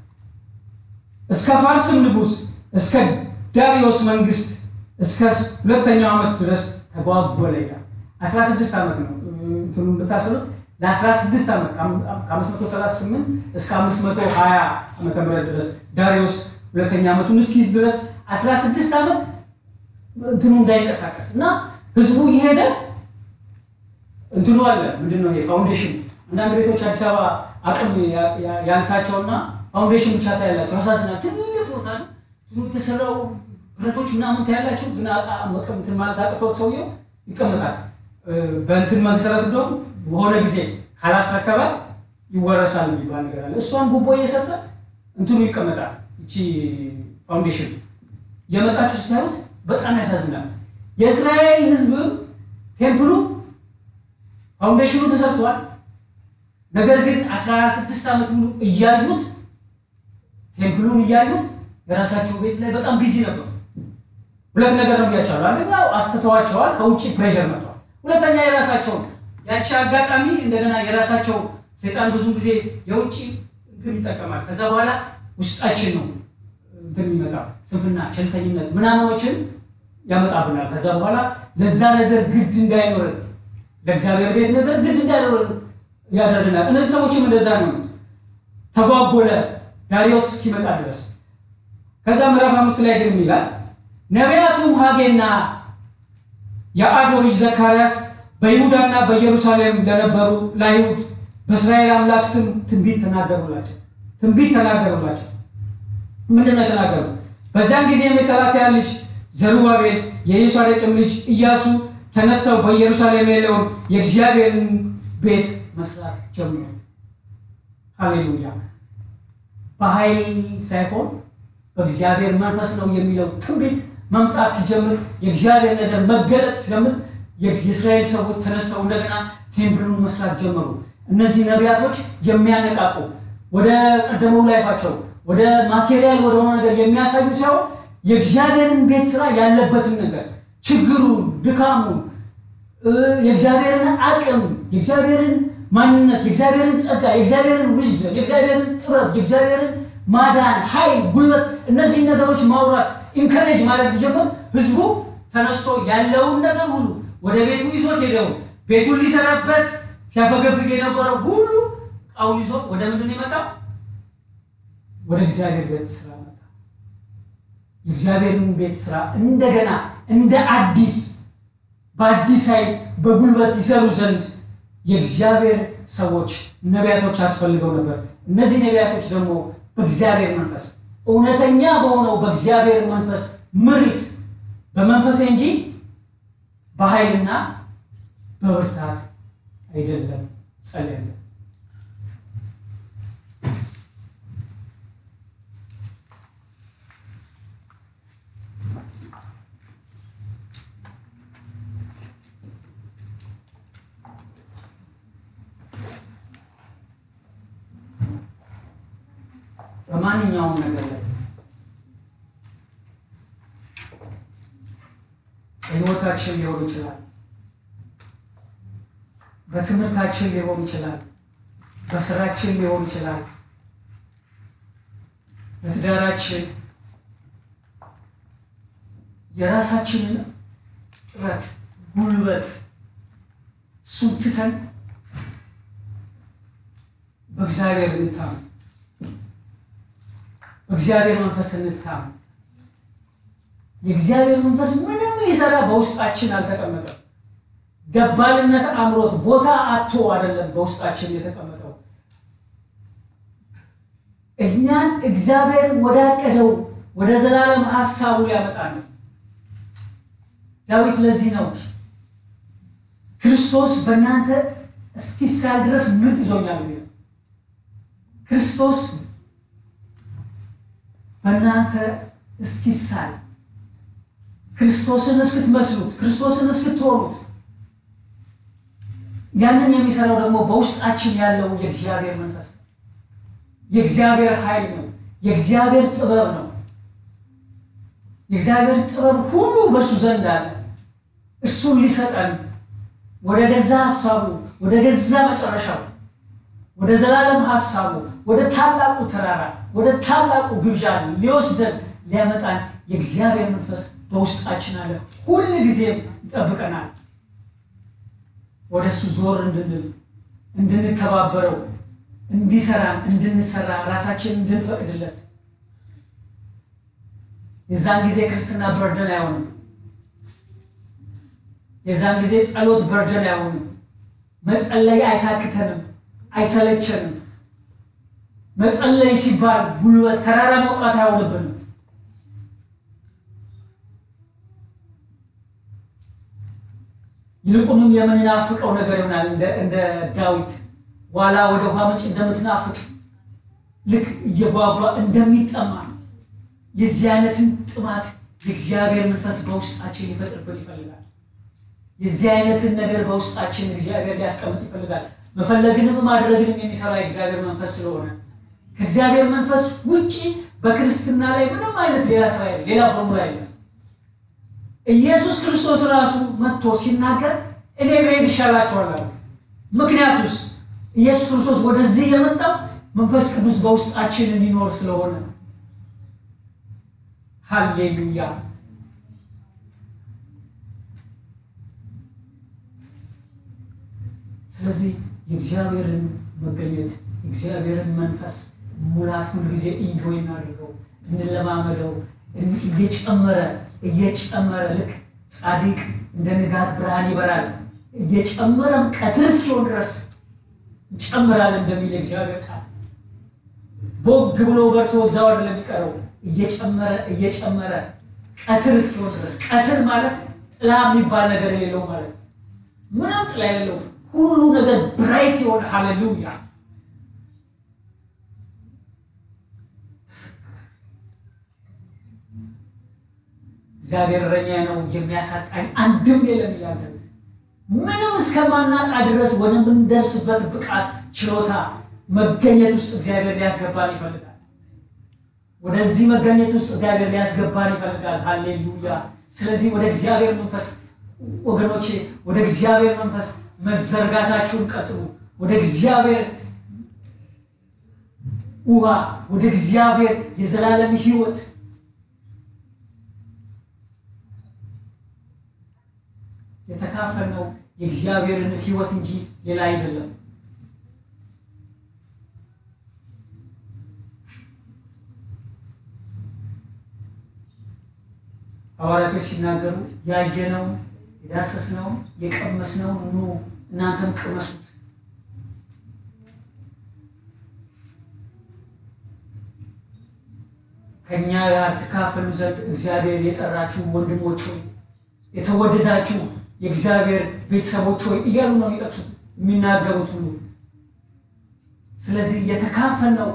እስከ ፋርስም ንጉስ እስከ ዳሪዮስ መንግስት እስከ 2ኛው ዓመት ድረስ ተጓጎለ ይላል። 16 ዓመት ነው እንትኑ ብታስሉት ለ16 ዓመት ከ538 እስከ 520 ዓመተ ምህረት ድረስ ዳሪዮስ 2ኛ ዓመቱን እስኪይዝ ድረስ 16 ዓመት እንትኑ እንዳይንቀሳቀስ እና ህዝቡ ይሄደ እንትኑ አለ ምንድነው የፋውንዴሽን አንዳንድ ቤቶች አዲስ አበባ አቅም ያንሳቸውና ፋውንዴሽን ብቻ ታያላችሁ። አሳስና ትልቅ ቦታ ነው ተሰራው ብረቶች ምናምን ታያላችሁ፣ ግን እንትን ማለት አቅቶት ሰውየው ይቀመጣል። በእንትን መሰረት እንደው በሆነ ጊዜ ካላስረከበ ይወረሳል የሚባል ነገር አለ። እሷን ጉቦ እየሰጠ እንትኑ ይቀመጣል። እቺ ፋውንዴሽን የመጣችሁ ስታዩት በጣም ያሳዝናል። የእስራኤል ህዝብ ቴምፕሉ ፋውንዴሽኑ ተሰርቷል። ነገር ግን 16 ዓመት ሙሉ እያዩት ቴምፕሉን እያዩት የራሳቸው ቤት ላይ በጣም ቢዚ ነበሩ። 2 ነገር ነው ያቻሉ። አንደኛው አስተተዋቸዋል፣ ከውጪ ፕሬሸር መጥቷል። ሁለተኛ የራሳቸው ያቺ አጋጣሚ እንደገና የራሳቸው ሰይጣን ብዙ ጊዜ የውጪ እንትን ይጠቀማል። ከዛ በኋላ ውስጣችን ነው እንትን የሚመጣው ስንፍና፣ ቸልተኝነት ምናምኖችን ያመጣብናል። ከዛ በኋላ ለዛ ነገር ግድ እንዳይኖር ለእግዚአብሔር ቤት ነገር ግድ እንዳይኖር ያደርገናል። እነዚህ ሰዎችም እንደዛ ነው። ተጓጎለ ዳሪዮስ እስኪመጣ ድረስ። ከዛ ምዕራፍ 5 ላይ ግን ይላል ነቢያቱም ሐጌና የአዶ ልጅ ዘካርያስ በይሁዳና በኢየሩሳሌም ለነበሩ ለአይሁድ በእስራኤል አምላክ ስም ትንቢት ተናገሩላቸው። ምንድን ነው የተናገሩ? በዚያን ጊዜ የሰላትያል ልጅ ዘሩባቤል የኢዮሳዴቅም ልጅ ኢያሱ ተነስተው በኢየሩሳሌም ያለውን የእግዚአብሔርን ቤት መስራት ጀመሩ። ሃሌሉያ! በኃይል ሳይሆን በእግዚአብሔር መንፈስ ነው የሚለው ትንቢት መምጣት ሲጀምር፣ የእግዚአብሔር ነገር መገለጥ ሲጀምር የእስራኤል ሰዎች ተነስተው እንደገና ቴምፕሉን መስራት ጀመሩ። እነዚህ ነቢያቶች የሚያነቃቁ ወደ ቀደመው ላይፋቸው ወደ ማቴሪያል ወደ ሆነ ነገር የሚያሳዩ ሳይሆን የእግዚአብሔርን ቤት ስራ ያለበትን ነገር፣ ችግሩን፣ ድካሙን፣ የእግዚአብሔርን አቅም፣ የእግዚአብሔርን ማንነት፣ የእግዚአብሔርን ጸጋ፣ የእግዚአብሔርን ዊዝደም፣ የእግዚአብሔርን ጥበብ፣ የእግዚአብሔርን ማዳን፣ ኃይል፣ ጉልበት፣ እነዚህ ነገሮች ማውራት ኢንከሬጅ ማድረግ ሲጀምር ህዝቡ ተነስቶ ያለውን ነገር ሁሉ ወደ ቤቱ ይዞት ሄደው ቤቱን ሊሰራበት ሲያፈገፍግ የነበረው ሁሉ ቃውን ይዞ ወደ ምንድን የመጣው? ወደ እግዚአብሔር ቤት ስራ መጣ። የእግዚአብሔርን ቤት ስራ እንደገና እንደ አዲስ በአዲስ ኃይል በጉልበት ይሰሩ ዘንድ የእግዚአብሔር ሰዎች ነቢያቶች አስፈልገው ነበር። እነዚህ ነቢያቶች ደግሞ በእግዚአብሔር መንፈስ እውነተኛ በሆነው በእግዚአብሔር መንፈስ ምሪት በመንፈስ እንጂ በኃይልና በብርታት አይደለም ጸለየ። በማንኛውም ነገር ላይ በሕይወታችን ሊሆን ይችላል፣ በትምህርታችን ሊሆን ይችላል፣ በስራችን ሊሆን ይችላል፣ በትዳራችን የራሳችንን ጥረት ጉልበት ሱትተን በእግዚአብሔር እንታመን፣ በእግዚአብሔር መንፈስ እንታመን። የእግዚአብሔር መንፈስ ምንም ይሰራ በውስጣችን አልተቀመጠም። ደባልነት አምሮት ቦታ አጥቶ አይደለም በውስጣችን የተቀመጠው። እኛን እግዚአብሔር ወዳቀደው ወደ ዘላለም ሐሳቡ ያመጣል። ዳዊት ለዚህ ነው ክርስቶስ በእናንተ እስኪሳል ድረስ ምጥ ይዞኛል የሚለው። ክርስቶስ በእናንተ እስኪሳል፣ ክርስቶስን እስክትመስሉት፣ ክርስቶስን እስክትሆኑት፣ ያንን የሚሰራው ደግሞ በውስጣችን ያለው የእግዚአብሔር መንፈስ ነው። የእግዚአብሔር ኃይል ነው። የእግዚአብሔር ጥበብ ነው። የእግዚአብሔር ጥበብ ሁሉ በእርሱ ዘንድ አለ። እርሱን ሊሰጠን ወደ ገዛ ሐሳቡ፣ ወደ ገዛ መጨረሻው፣ ወደ ዘላለም ሐሳቡ፣ ወደ ታላቁ ተራራ፣ ወደ ታላቁ ግብዣ ሊወስደን ሊያመጣን የእግዚአብሔር መንፈስ በውስጣችን አለ። ሁሉ ጊዜም ይጠብቀናል። ወደሱ ዞር እንድንል፣ እንድንተባበረው፣ እንዲሰራን፣ እንድንሰራ፣ ራሳችንን እንድንፈቅድለት። የዛን ጊዜ ክርስትና በርደን አይሆንም። የዛን ጊዜ ጸሎት በርደን አይሆንም። መጸለይ አይታክተንም፣ አይሰለቸንም። መጸለይ ሲባል ጉልበት ተራራ መውጣት አይሆንብንም። ይልቁንም የምንናፍቀው ነገር ይሆናል። እንደ ዳዊት ዋላ ወደ ውሃ ምንጭ እንደምትናፍቅ ልክ እየጓጓ እንደሚጠማ የዚህ አይነትን ጥማት የእግዚአብሔር መንፈስ በውስጣችን ሊፈጥርብን ይፈልጋል። የዚህ አይነትን ነገር በውስጣችን እግዚአብሔር ሊያስቀምጥ ይፈልጋል። መፈለግንም ማድረግንም የሚሰራ የእግዚአብሔር መንፈስ ስለሆነ ከእግዚአብሔር መንፈስ ውጪ በክርስትና ላይ ምንም አይነት ሌላ ስራ የለም፣ ሌላ ፎርሙላ የለም። ኢየሱስ ክርስቶስ ራሱ መጥቶ ሲናገር እኔ ብሄድ ይሻላችኋል አለ። ምክንያቱስ ኢየሱስ ክርስቶስ ወደዚህ የመጣው መንፈስ ቅዱስ በውስጣችን እንዲኖር ስለሆነ። ሃሌሉያ! ስለዚህ የእግዚአብሔርን መገኘት የእግዚአብሔርን መንፈስ ሙላት ሁልጊዜ ኢንጆይ እናድርገው፣ እንለማመደው። እየጨመረ ልክ ጻድቅ እንደ ንጋት ብርሃን ይበራል እየጨመረም ቀትር እስኪሆን ድረስ ይጨምራል እንደሚል እግዚአብሔር ቃል ቦግ ብሎ በርቶ እዛው አይደለም የሚቀረው እየጨመረ ቀትር እስኪሆን ድረስ። ቀትር ማለት ጥላ የሚባል ነገር የሌለው ማለት ነው። ምንም ጥላ የሌለው ሁሉ ነገር ብራይት የሆነ ሃሌሉያ። እግዚአብሔር እረኛዬ ነው የሚያሳጣኝ አንድም የለም ይላል። ምንም እስከማናጣ ድረስ ወደምንደርስበት ብቃት ችሎታ መገኘት ውስጥ እግዚአብሔር ሊያስገባን ይፈልጋል። ወደዚህ መገኘት ውስጥ እግዚአብሔር ሊያስገባን ይፈልጋል። ሃሌሉያ። ስለዚህ ወደ እግዚአብሔር መንፈስ ወገኖቼ፣ ወደ እግዚአብሔር መንፈስ መዘርጋታችሁን ቀጥሉ። ወደ እግዚአብሔር ውሃ፣ ወደ እግዚአብሔር የዘላለም ሕይወት የተካፈልነው የእግዚአብሔርን ሕይወት እንጂ ሌላ አይደለም። ሐዋርያቶች ሲናገሩ ያየነው የዳሰስነው የቀመስነው ኑ እናንተም ቅመሱት። ከኛ ጋር ተካፈሉ ዘንድ እግዚአብሔር የጠራችሁ ወንድሞች ሆይ፣ የተወደዳችሁ የእግዚአብሔር ቤተሰቦች ሆይ እያሉ ነው የሚጠቅሱት የሚናገሩት ሁሉ። ስለዚህ የተካፈልነው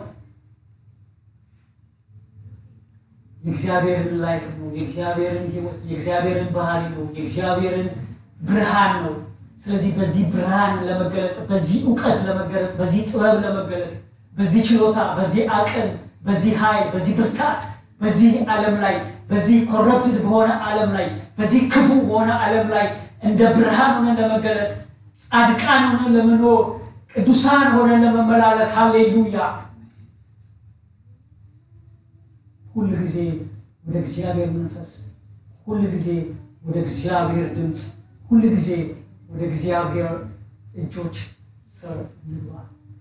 የእግዚአብሔርን ላይፍ ነው፣ የእግዚአብሔርን ሕይወት፣ የእግዚአብሔርን ባህሪ ነው፣ የእግዚአብሔርን ብርሃን ነው። ስለዚህ በዚህ ብርሃን ለመገለጥ፣ በዚህ ዕውቀት ለመገለጥ፣ በዚህ ጥበብ ለመገለጥ፣ በዚህ ችሎታ፣ በዚህ አቅም፣ በዚህ ኃይል፣ በዚህ ብርታት፣ በዚህ ዓለም ላይ፣ በዚህ ኮረፕትድ በሆነ ዓለም ላይ፣ በዚህ ክፉ በሆነ ዓለም ላይ እንደ ብርሃን ሆነን ለመገለጥ፣ ጻድቃን ሆነን ለመኖር፣ ቅዱሳን ሆነን ለመመላለስ ሃሌሉያ ሁሉ ጊዜ ወደ እግዚአብሔር መንፈስ፣ ሁሉ ጊዜ ወደ እግዚአብሔር ድምፅ፣ ሁሉ ጊዜ ወደ እግዚአብሔር እጆች ስር እንግባ።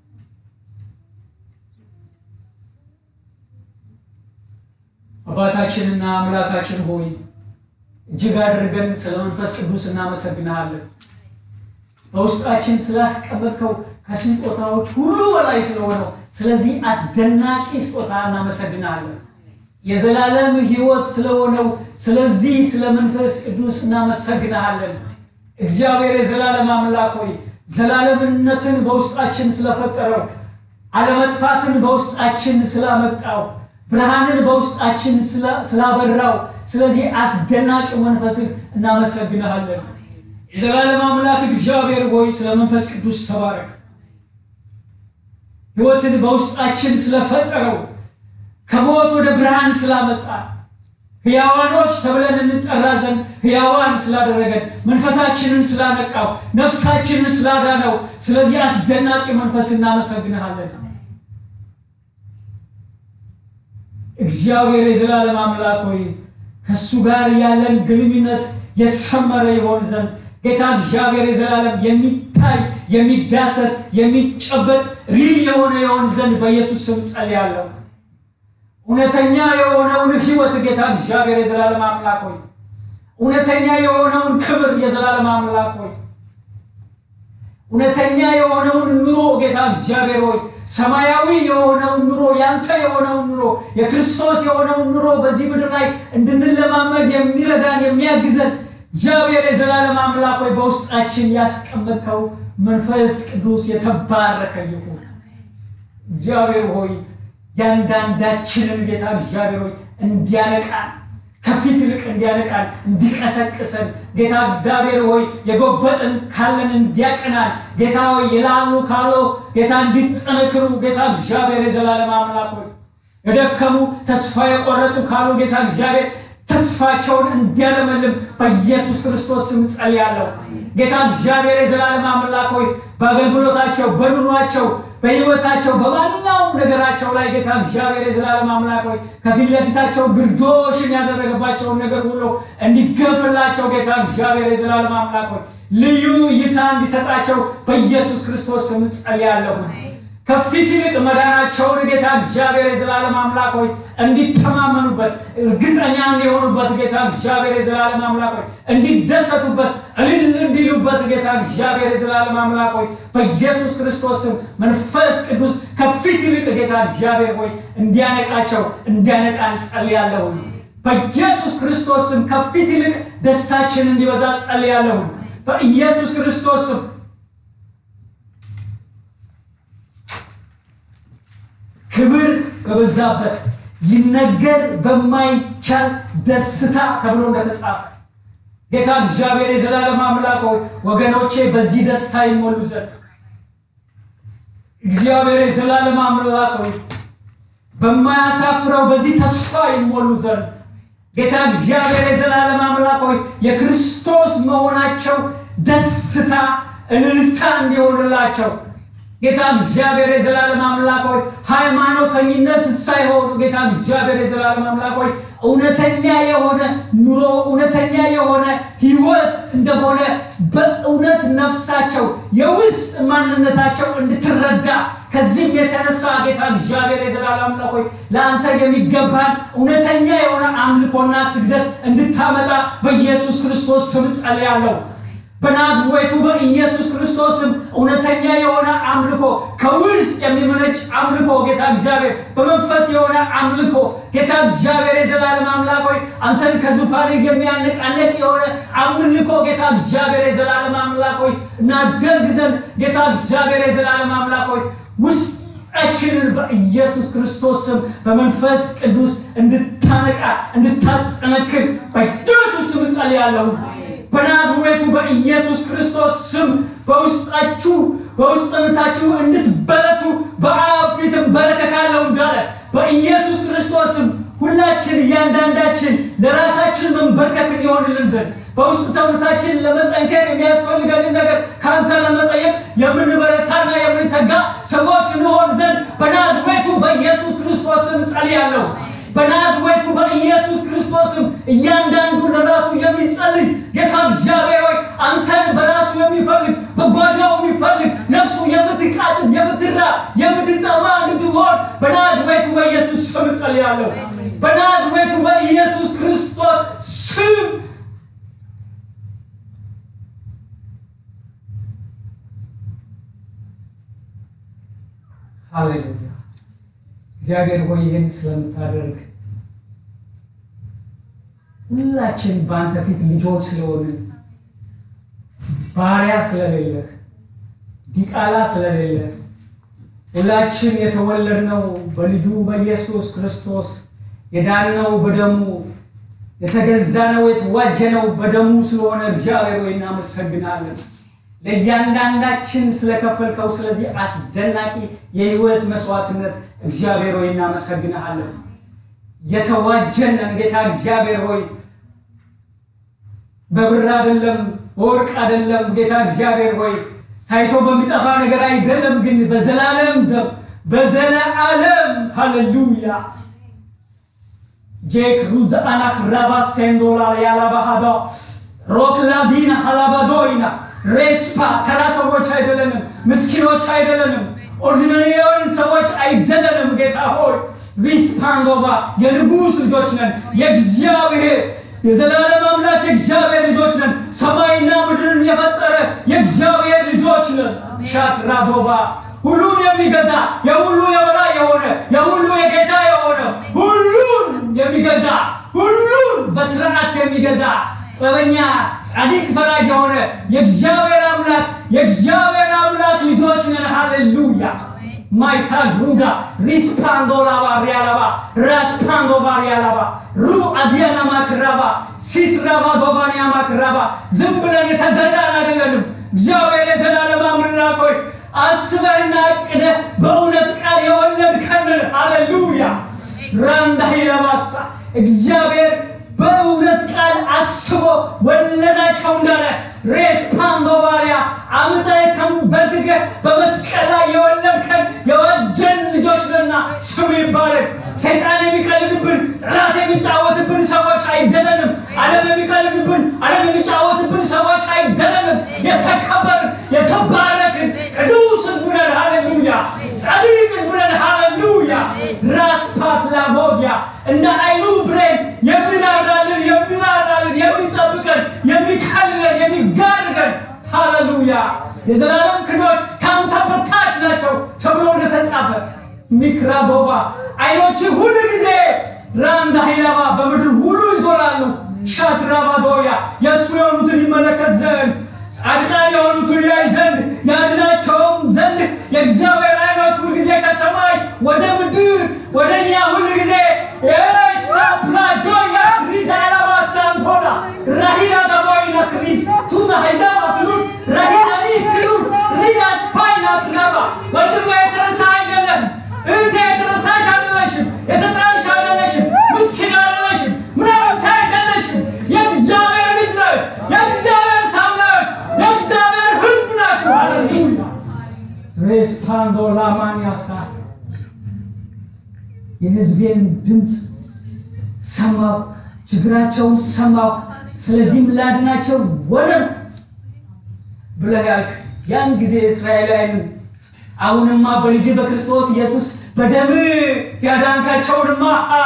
አባታችንና አምላካችን ሆይ እጅግ አድርገን ስለ መንፈስ ቅዱስ እናመሰግናለን። በውስጣችን ስላስቀመጥከው ከስጦታዎች ሁሉ በላይ ስለሆነው ስለዚህ አስደናቂ ስጦታ እናመሰግናለን። የዘላለም ሕይወት ስለሆነው ስለዚህ ስለ መንፈስ ቅዱስ እናመሰግናለን። እግዚአብሔር የዘላለም አምላክ ሆይ ዘላለምነትን በውስጣችን ስለፈጠረው፣ አለመጥፋትን በውስጣችን ስላመጣው፣ ብርሃንን በውስጣችን ስላበራው ስለዚህ አስደናቂ መንፈስህ እናመሰግናለን። የዘላለም አምላክ እግዚአብሔር ሆይ ስለ መንፈስ ቅዱስ ተባረክ። ሕይወትን በውስጣችን ስለፈጠረው፣ ከሞት ወደ ብርሃን ስላመጣ፣ ሕያዋኖች ተብለን እንጠራ ዘንድ ሕያዋን ስላደረገን፣ መንፈሳችንን ስላነቃው፣ ነፍሳችንን ስላዳነው ስለዚህ አስደናቂ መንፈስ እናመሰግናለን። እግዚአብሔር የዘላለም አምላክ ሆይ ከሱ ጋር ያለን ግንኙነት የሰመረ ይሆን ዘንድ ጌታ እግዚአብሔር የዘላለም የሚታይ የሚዳሰስ የሚጨበጥ ሪል የሆነ ይሆን ዘንድ በኢየሱስ ስም ጸልያለሁ። እውነተኛ የሆነውን ሕይወት ጌታ እግዚአብሔር የዘላለም አምላክ ሆይ፣ እውነተኛ የሆነውን ክብር የዘላለም አምላክ ሆይ፣ እውነተኛ የሆነውን ኑሮ ጌታ እግዚአብሔር ሆይ፣ ሰማያዊ የሆነውን ኑሮ፣ ያንተ የሆነውን ኑሮ፣ የክርስቶስ የሆነውን ኑሮ በዚህ ምድር ላይ እንድንለማመድ የሚረዳን የሚያግዘን እግዚአብሔር የዘላለም አምላክ ሆይ በውስጣችን ያስቀመጥከው መንፈስ ቅዱስ የተባረከ ይሁን። እግዚአብሔር ሆይ ያንዳንዳችንን ጌታ እግዚአብሔር ሆይ እንዲያነቃን፣ ከፊት ይልቅ እንዲያነቃን፣ እንዲቀሰቅሰን ጌታ እግዚአብሔር ሆይ የጎበጥን ካለን እንዲያቀናን ጌታ ሆይ የላሉ ካለው ጌታ እንዲጠነክሩ ጌታ እግዚአብሔር የዘላለም አምላክ ሆይ የደከሙ ተስፋ የቆረጡ ካሉ ጌታ እግዚአብሔር ተስፋቸውን እንዲያለመልም በኢየሱስ ክርስቶስ ስም ጸልያለሁ። ጌታ እግዚአብሔር የዘላለም አምላክ ሆይ በአገልግሎታቸው፣ በኑሯቸው፣ በሕይወታቸው፣ በማንኛውም ነገራቸው ላይ ጌታ እግዚአብሔር የዘላለም አምላክ ሆይ ከፊት ለፊታቸው ግርዶሽን ያደረገባቸውን ነገር ሁሉ እንዲገፍላቸው ጌታ እግዚአብሔር የዘላለም አምላክ ሆይ ልዩ እይታ እንዲሰጣቸው በኢየሱስ ክርስቶስ ስም ጸልያለሁ። ከፊት ይልቅ መዳናቸውን ጌታ እግዚአብሔር የዘላለም አምላክ ሆይ እንዲተማመኑበት እርግጠኛ እንዲሆኑበት ጌታ እግዚአብሔር የዘላለም አምላክ ሆይ እንዲደሰቱበት እልል እንዲሉበት ጌታ እግዚአብሔር የዘላለም አምላክ ሆይ በኢየሱስ ክርስቶስ ስም መንፈስ ቅዱስ ከፊት ይልቅ ጌታ እግዚአብሔር ሆይ እንዲያነቃቸው እንዲያነቃን ጸልያለሁ። በኢየሱስ ክርስቶስ ስም ከፊት ይልቅ ደስታችን እንዲበዛ ጸልያለሁ። በኢየሱስ ክርስቶስ ስም ክብር በበዛበት ይነገር በማይቻል ደስታ ተብሎ እንደተጻፈ ጌታ እግዚአብሔር የዘላለም አምላክ ሆይ ወገኖቼ በዚህ ደስታ ይሞሉ ዘንድ እግዚአብሔር የዘላለም አምላክ ሆይ በማያሳፍረው በዚህ ተስፋ ይሞሉ ዘንድ ጌታ እግዚአብሔር የዘላለም አምላክ ሆይ የክርስቶስ መሆናቸው ደስታ እልልታ እንዲሆንላቸው ጌታ እግዚአብሔር የዘላለም አምላክ ሆይ ሃይማኖተኝነት ሳይሆን ጌታ እግዚአብሔር የዘላለም አምላክ ሆይ እውነተኛ የሆነ ኑሮ እውነተኛ የሆነ ህይወት እንደሆነ በእውነት ነፍሳቸው የውስጥ ማንነታቸው እንድትረዳ ከዚህም የተነሳ ጌታ እግዚአብሔር የዘላለም አምላክ ሆይ ለአንተ የሚገባን እውነተኛ የሆነ አምልኮና ስግደት እንድታመጣ በኢየሱስ ክርስቶስ ስም ጸልያለሁ። በናዝሬቱ በኢየሱስ ክርስቶስ ስም እውነተኛ የሆነ አምልኮ ከውስጥ የሚመነጭ አምልኮ ጌታ እግዚአብሔር በመንፈስ የሆነ አምልኮ ጌታ እግዚአብሔር የዘላለም አምላክ ሆይ አንተን ከዙፋን የሚያነቃነቅ የሆነ አምልኮ ጌታ እግዚአብሔር የዘላለም አምላክ ሆይ እናደርግ ዘንድ ጌታ እግዚአብሔር የዘላለም አምላክ ሆይ ውስጣችንን በኢየሱስ ክርስቶስ ስም በመንፈስ ቅዱስ እንድታነቃ እንድታጠነክር በኢየሱስ ስም ጸልያለሁ። በናዝሬቱ በኢየሱስ ክርስቶስ ስም በውስጣችሁ በውስጥነታችሁ እንድትበረቱ በአብ ፊትም በረከካለሁ እንዳለ በኢየሱስ ክርስቶስ ስም ሁላችን እያንዳንዳችን ለራሳችን መንበርከክ እንዲሆንልን ዘንድ በውስጥ ሰውነታችን ለመጠንከር የሚያስፈልገንን ነገር ካንተ ለመጠየቅ የምንበረታና የምንተጋ ሰዎች እንሆን ዘንድ በናዝሬቱ በኢየሱስ ክርስቶስ ስም ጸልያለሁ። በናዝሬቱ በኢየሱስ ክርስቶስ ስም እያንዳንዱ ለራሱ የሚጸልይ ጌታ እግዚአብሔር ሆይ አንተን በራሱ የሚፈልግ በጓዳው የሚፈልግ ነፍሱ የምትቃጥል የምትራብ የምትጠማ እንድትሆን በናዝሬቱ በኢየሱስ ስም ጸልያለሁ። በናዝሬቱ በኢየሱስ ክርስቶስ ስም ሃሌሉያ። እግዚአብሔር ሆይ ይህን ስለምታደርግ ሁላችን በአንተ ፊት ልጆች ስለሆንን ባሪያ ስለሌለህ ዲቃላ ስለሌለህ ሁላችን የተወለድነው በልጁ በኢየሱስ ክርስቶስ የዳነው በደሙ የተገዛነው የተዋጀነው በደሙ ስለሆነ እግዚአብሔር ሆይ እናመሰግናለን። ለእያንዳንዳችን ስለከፈልከው ስለዚህ አስደናቂ የህይወት መስዋዕትነት እግዚአብሔር ሆይ እናመሰግናለን። የተዋጀነን ጌታ እግዚአብሔር ሆይ በብር አይደለም በወርቅ አይደለም ጌታ እግዚአብሔር ሆይ ታይቶ በሚጠፋ ነገር አይደለም ግን በዘላለም ደም በዘላለም ሃሌሉያ ጄክሩድ አናኽራባ ሴንዶላ ያላባሃዳ ሮክላዲና ሃላባዶይና ሬስፓ ተራ ሰዎች አይደለንም ምስኪኖች አይደለንም ኦርዲናሪ ሰዎች አይደለንም ጌታ ሆይ ቪስፓንዶቫ የንጉስ ልጆች ነን የእግዚአብሔር የዘላለም አምላክ የእግዚአብሔር ልጆች ነን ሰማይና ምድርን የፈጠረ የእግዚአብሔር ልጆች ነን ሻትራዶቫ ሁሉን የሚገዛ የሁሉ የበላይ የሆነ የሁሉ የጌታ የሆነ ሁሉን የሚገዛ ሁሉን በስርዓት የሚገዛ ጥበበኛ ጻድቅ ፈራጅ የሆነ የእግዚአብሔር አምላክ ልጆች ነን ሃሌሉያ ማይታግሩዳ ሪስፓንዶላ ባሪያላባ ራስፓንዶ ባሪያላባ ሩ አዲያና ማክራባ ሲትራባ ዶባኒያ ማክራባ ዝም ብለን የተዘራን አይደለንም። እግዚአብሔር የዘላለም አምላክ ሆይ አስበህና አቅደህ በእውነት ቃል የወለድከን ሃሌሉያ ራንዳይላባሳ እግዚአብሔር በእውነት ቃል አስቦ ወለዳቸው እንዳለ ሬስፓንዶ ባሪያ አምጣይ ተንበርክከ በመስቀል ላይ የወለድከን የወጀን ልጆች ነና ስም ይባረክ። ሰይጣን የሚቀልድብን ጠላት የሚጫወትብን ሰዎች አይደለንም። ዓለም የሚቀልድብን ዓለም የሚጫወትብን ሰዎች አይደለንም። የተከበርን የተባረክን ቅዱስ ሕዝብ ነን ሃሌሉያ ጻድቅ ሕዝብ ነን። ሃሌሉያ ራስፓት ላቮዲያ እንደ አይኑ ብሬን የሚራራልን የሚጠብቀን የሚከልለን የሚጋርደን ሃሌሉያ የዘላለም ክንዶች ካንተ በታች ናቸው ተብሎ እንደተጻፈ ሚክራዶባ አይኖች ሁሉ ጊዜ ራንዳ ሂላባ በምድር ሁሉ ይዞራሉ ሻትራባዶያ የሱ የሆኑትን ይመለከት ዘንድ ጻድቃን የሆኑትን ያይ ዘንድ ያድናቸውም ዘንድ የእግዚአብሔር አይኖች ሁሉ ጊዜ ከሰማይ ወደ ምድር ወደኛ ሁሉ ጊዜ ስታፕላጆያ ሪዳላባ ሳንቶና ራሂላ ደቦይና ክሪድ ቱና ሃይዳባ ክሉድ ራሂላኒ ክሉድ ሪዳ ስፓይና ትናባ ወንድሜ የተረሳ አይደለም እህቴ የተረሳሽ አይደለሽም የተጣልሽ አይደለሽም ምስኪን አይደለሽም ምናምን አይደለሽም የእግዚአብሔር ልጅ ነሽ የእግዚአብሔር ሰው ነሽ የእግዚአብሔር ሕዝብ ናችሁ ሃሌሉያ ሬስፓንዶ ላማንያሳ የሕዝቤን ድምፅ ሰማሁ ችግራቸውን ሰማሁ ስለዚህም ላድናቸው ወረድኩ ብለህ ያልክ ያን ጊዜ እስራኤላውያን አሁንማ በልጅ በክርስቶስ ኢየሱስ በደም ያዳንካቸውንማ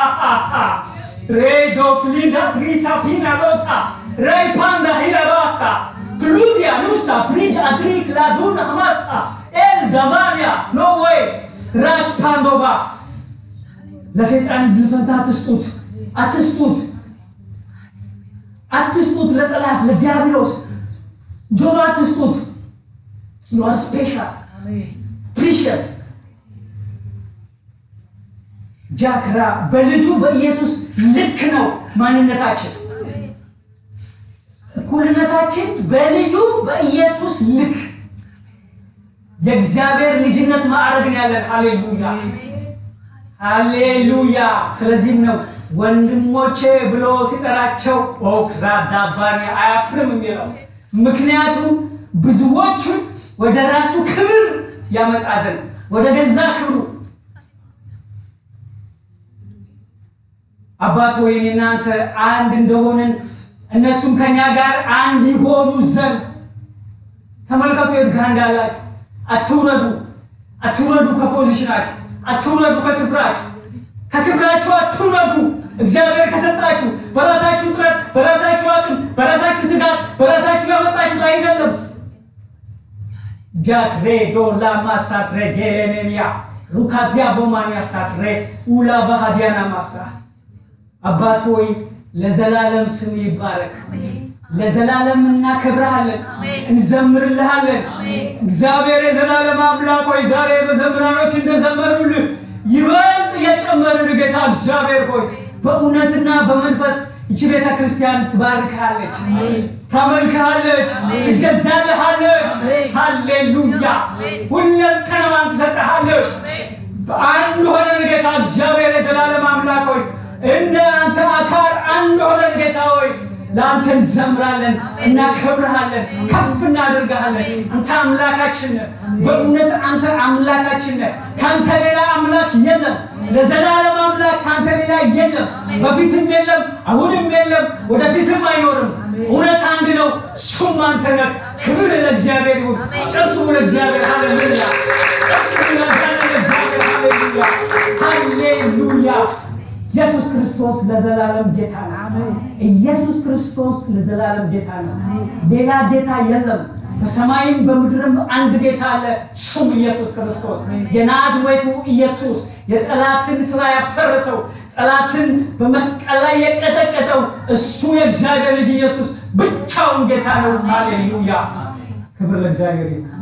ሬዶ ክሊዳ ትሪሳፊና ሎታ ራይፓንዳ ሂላባሳ ክሉዲያ ኑሳ ፍሪጅ አድሪክ ላዱና ማሳ ኤል ጋባሪያ ኖ ዌይ ራስፓንዶባ ለሰይጣን እድል ፈንታ አትስጡት ለጠላት ለዲያብሎስ ጆሮ አትስጡት you are special precious ጃክራ በልጁ በኢየሱስ ልክ ነው ማንነታችን እኩልነታችን በልጁ በኢየሱስ ልክ የእግዚአብሔር ልጅነት ማዕረግ ያለን ሃሌሉያ ሃሌሉያ ስለዚህም ነው ወንድሞቼ ብሎ ሲጠራቸው ኦክራዳባኒ አያፍርም የሚለው ምክንያቱም ብዙዎች ወደ ራሱ ክብር ያመጣ ዘንድ ወደ ገዛ ክብሩ አባት ሆይ እናንተ አንድ እንደሆነን እነሱም ከኛ ጋር አንድ ይሆኑ ዘንድ ተመልከቱ የት ጋር እንዳላችሁ አትውረዱ ከፖዚሽናችሁ አትውረዱ ከስፍራችሁ ከክብራችሁ አትውረዱ እግዚአብሔር ከሰጣችሁ በራሳችሁ ጥረት በራሳችሁ አቅም በራሳችሁ ትጋት በራሳችሁ ያመጣችሁት አይደለም ጃክሬ ዶላ ማሳትሬ ጌሌሜኒያ ሩካቲያ ቦማኒያ ሳትሬ ኡላ ባህዲያና ማሳ አባት ሆይ ለዘላለም ስም ይባረክ ለዘላለም እናከብርሃለን እንዘምርልሃለን እግዚአብሔር የዘላለም አምላክ ሆይ ዛሬ በዘምራኖች እንደዘመሩልህ ይበልጥ የጨመርን ጌታ እግዚአብሔር ሆይ በእውነትና በመንፈስ እቺ ቤተ ክርስቲያን ትባርካለች ታመልካለች ትገዛልሃለች ሃሌሉያ ሁለንተናዋን ትሰጥሃለች በአንድ ሆነን ጌታ እግዚአብሔር የዘላለም አምላክ ሆይ እንደ አንተ አካል አንድ ሆነን ጌታ ሆይ ለአንተ እንዘምራለን እናከብርሃለን ከፍ እናደርግሃለን አንተ አምላካችን ነህ በእውነት አንተ አምላካችን ነህ ካንተ ሌላ አምላክ የለም ለዘላለም አምላክ ካንተ ሌላ የለም በፊትም የለም አሁንም የለም ወደፊትም አይኖርም እውነት አንድ ነው እሱም አንተ ነህ ክብር ለእግዚአብሔር ይሁን ጨብጭቡ ለእግዚአብሔር ሃሌሉያ ጨብጭቡ ለእግዚአብሔር ሃሌሉያ ሃሌሉያ ኢየሱስ ክርስቶስ ለዘላለም ጌታ ነው አሜን ኢየሱስ ክርስቶስ ለዘላለም ጌታ ነው ሌላ ጌታ የለም በሰማይም በምድርም አንድ ጌታ አለ እሱም ኢየሱስ ክርስቶስ የናዝሬቱ ኢየሱስ የጠላትን ስራ ያፈረሰው ጠላትን በመስቀል ላይ የቀጠቀጠው እሱ የእግዚአብሔር ልጅ ኢየሱስ ብቻውን ጌታ ነው ሃሌሉያ ክብር ለእግዚአብሔር ይሁን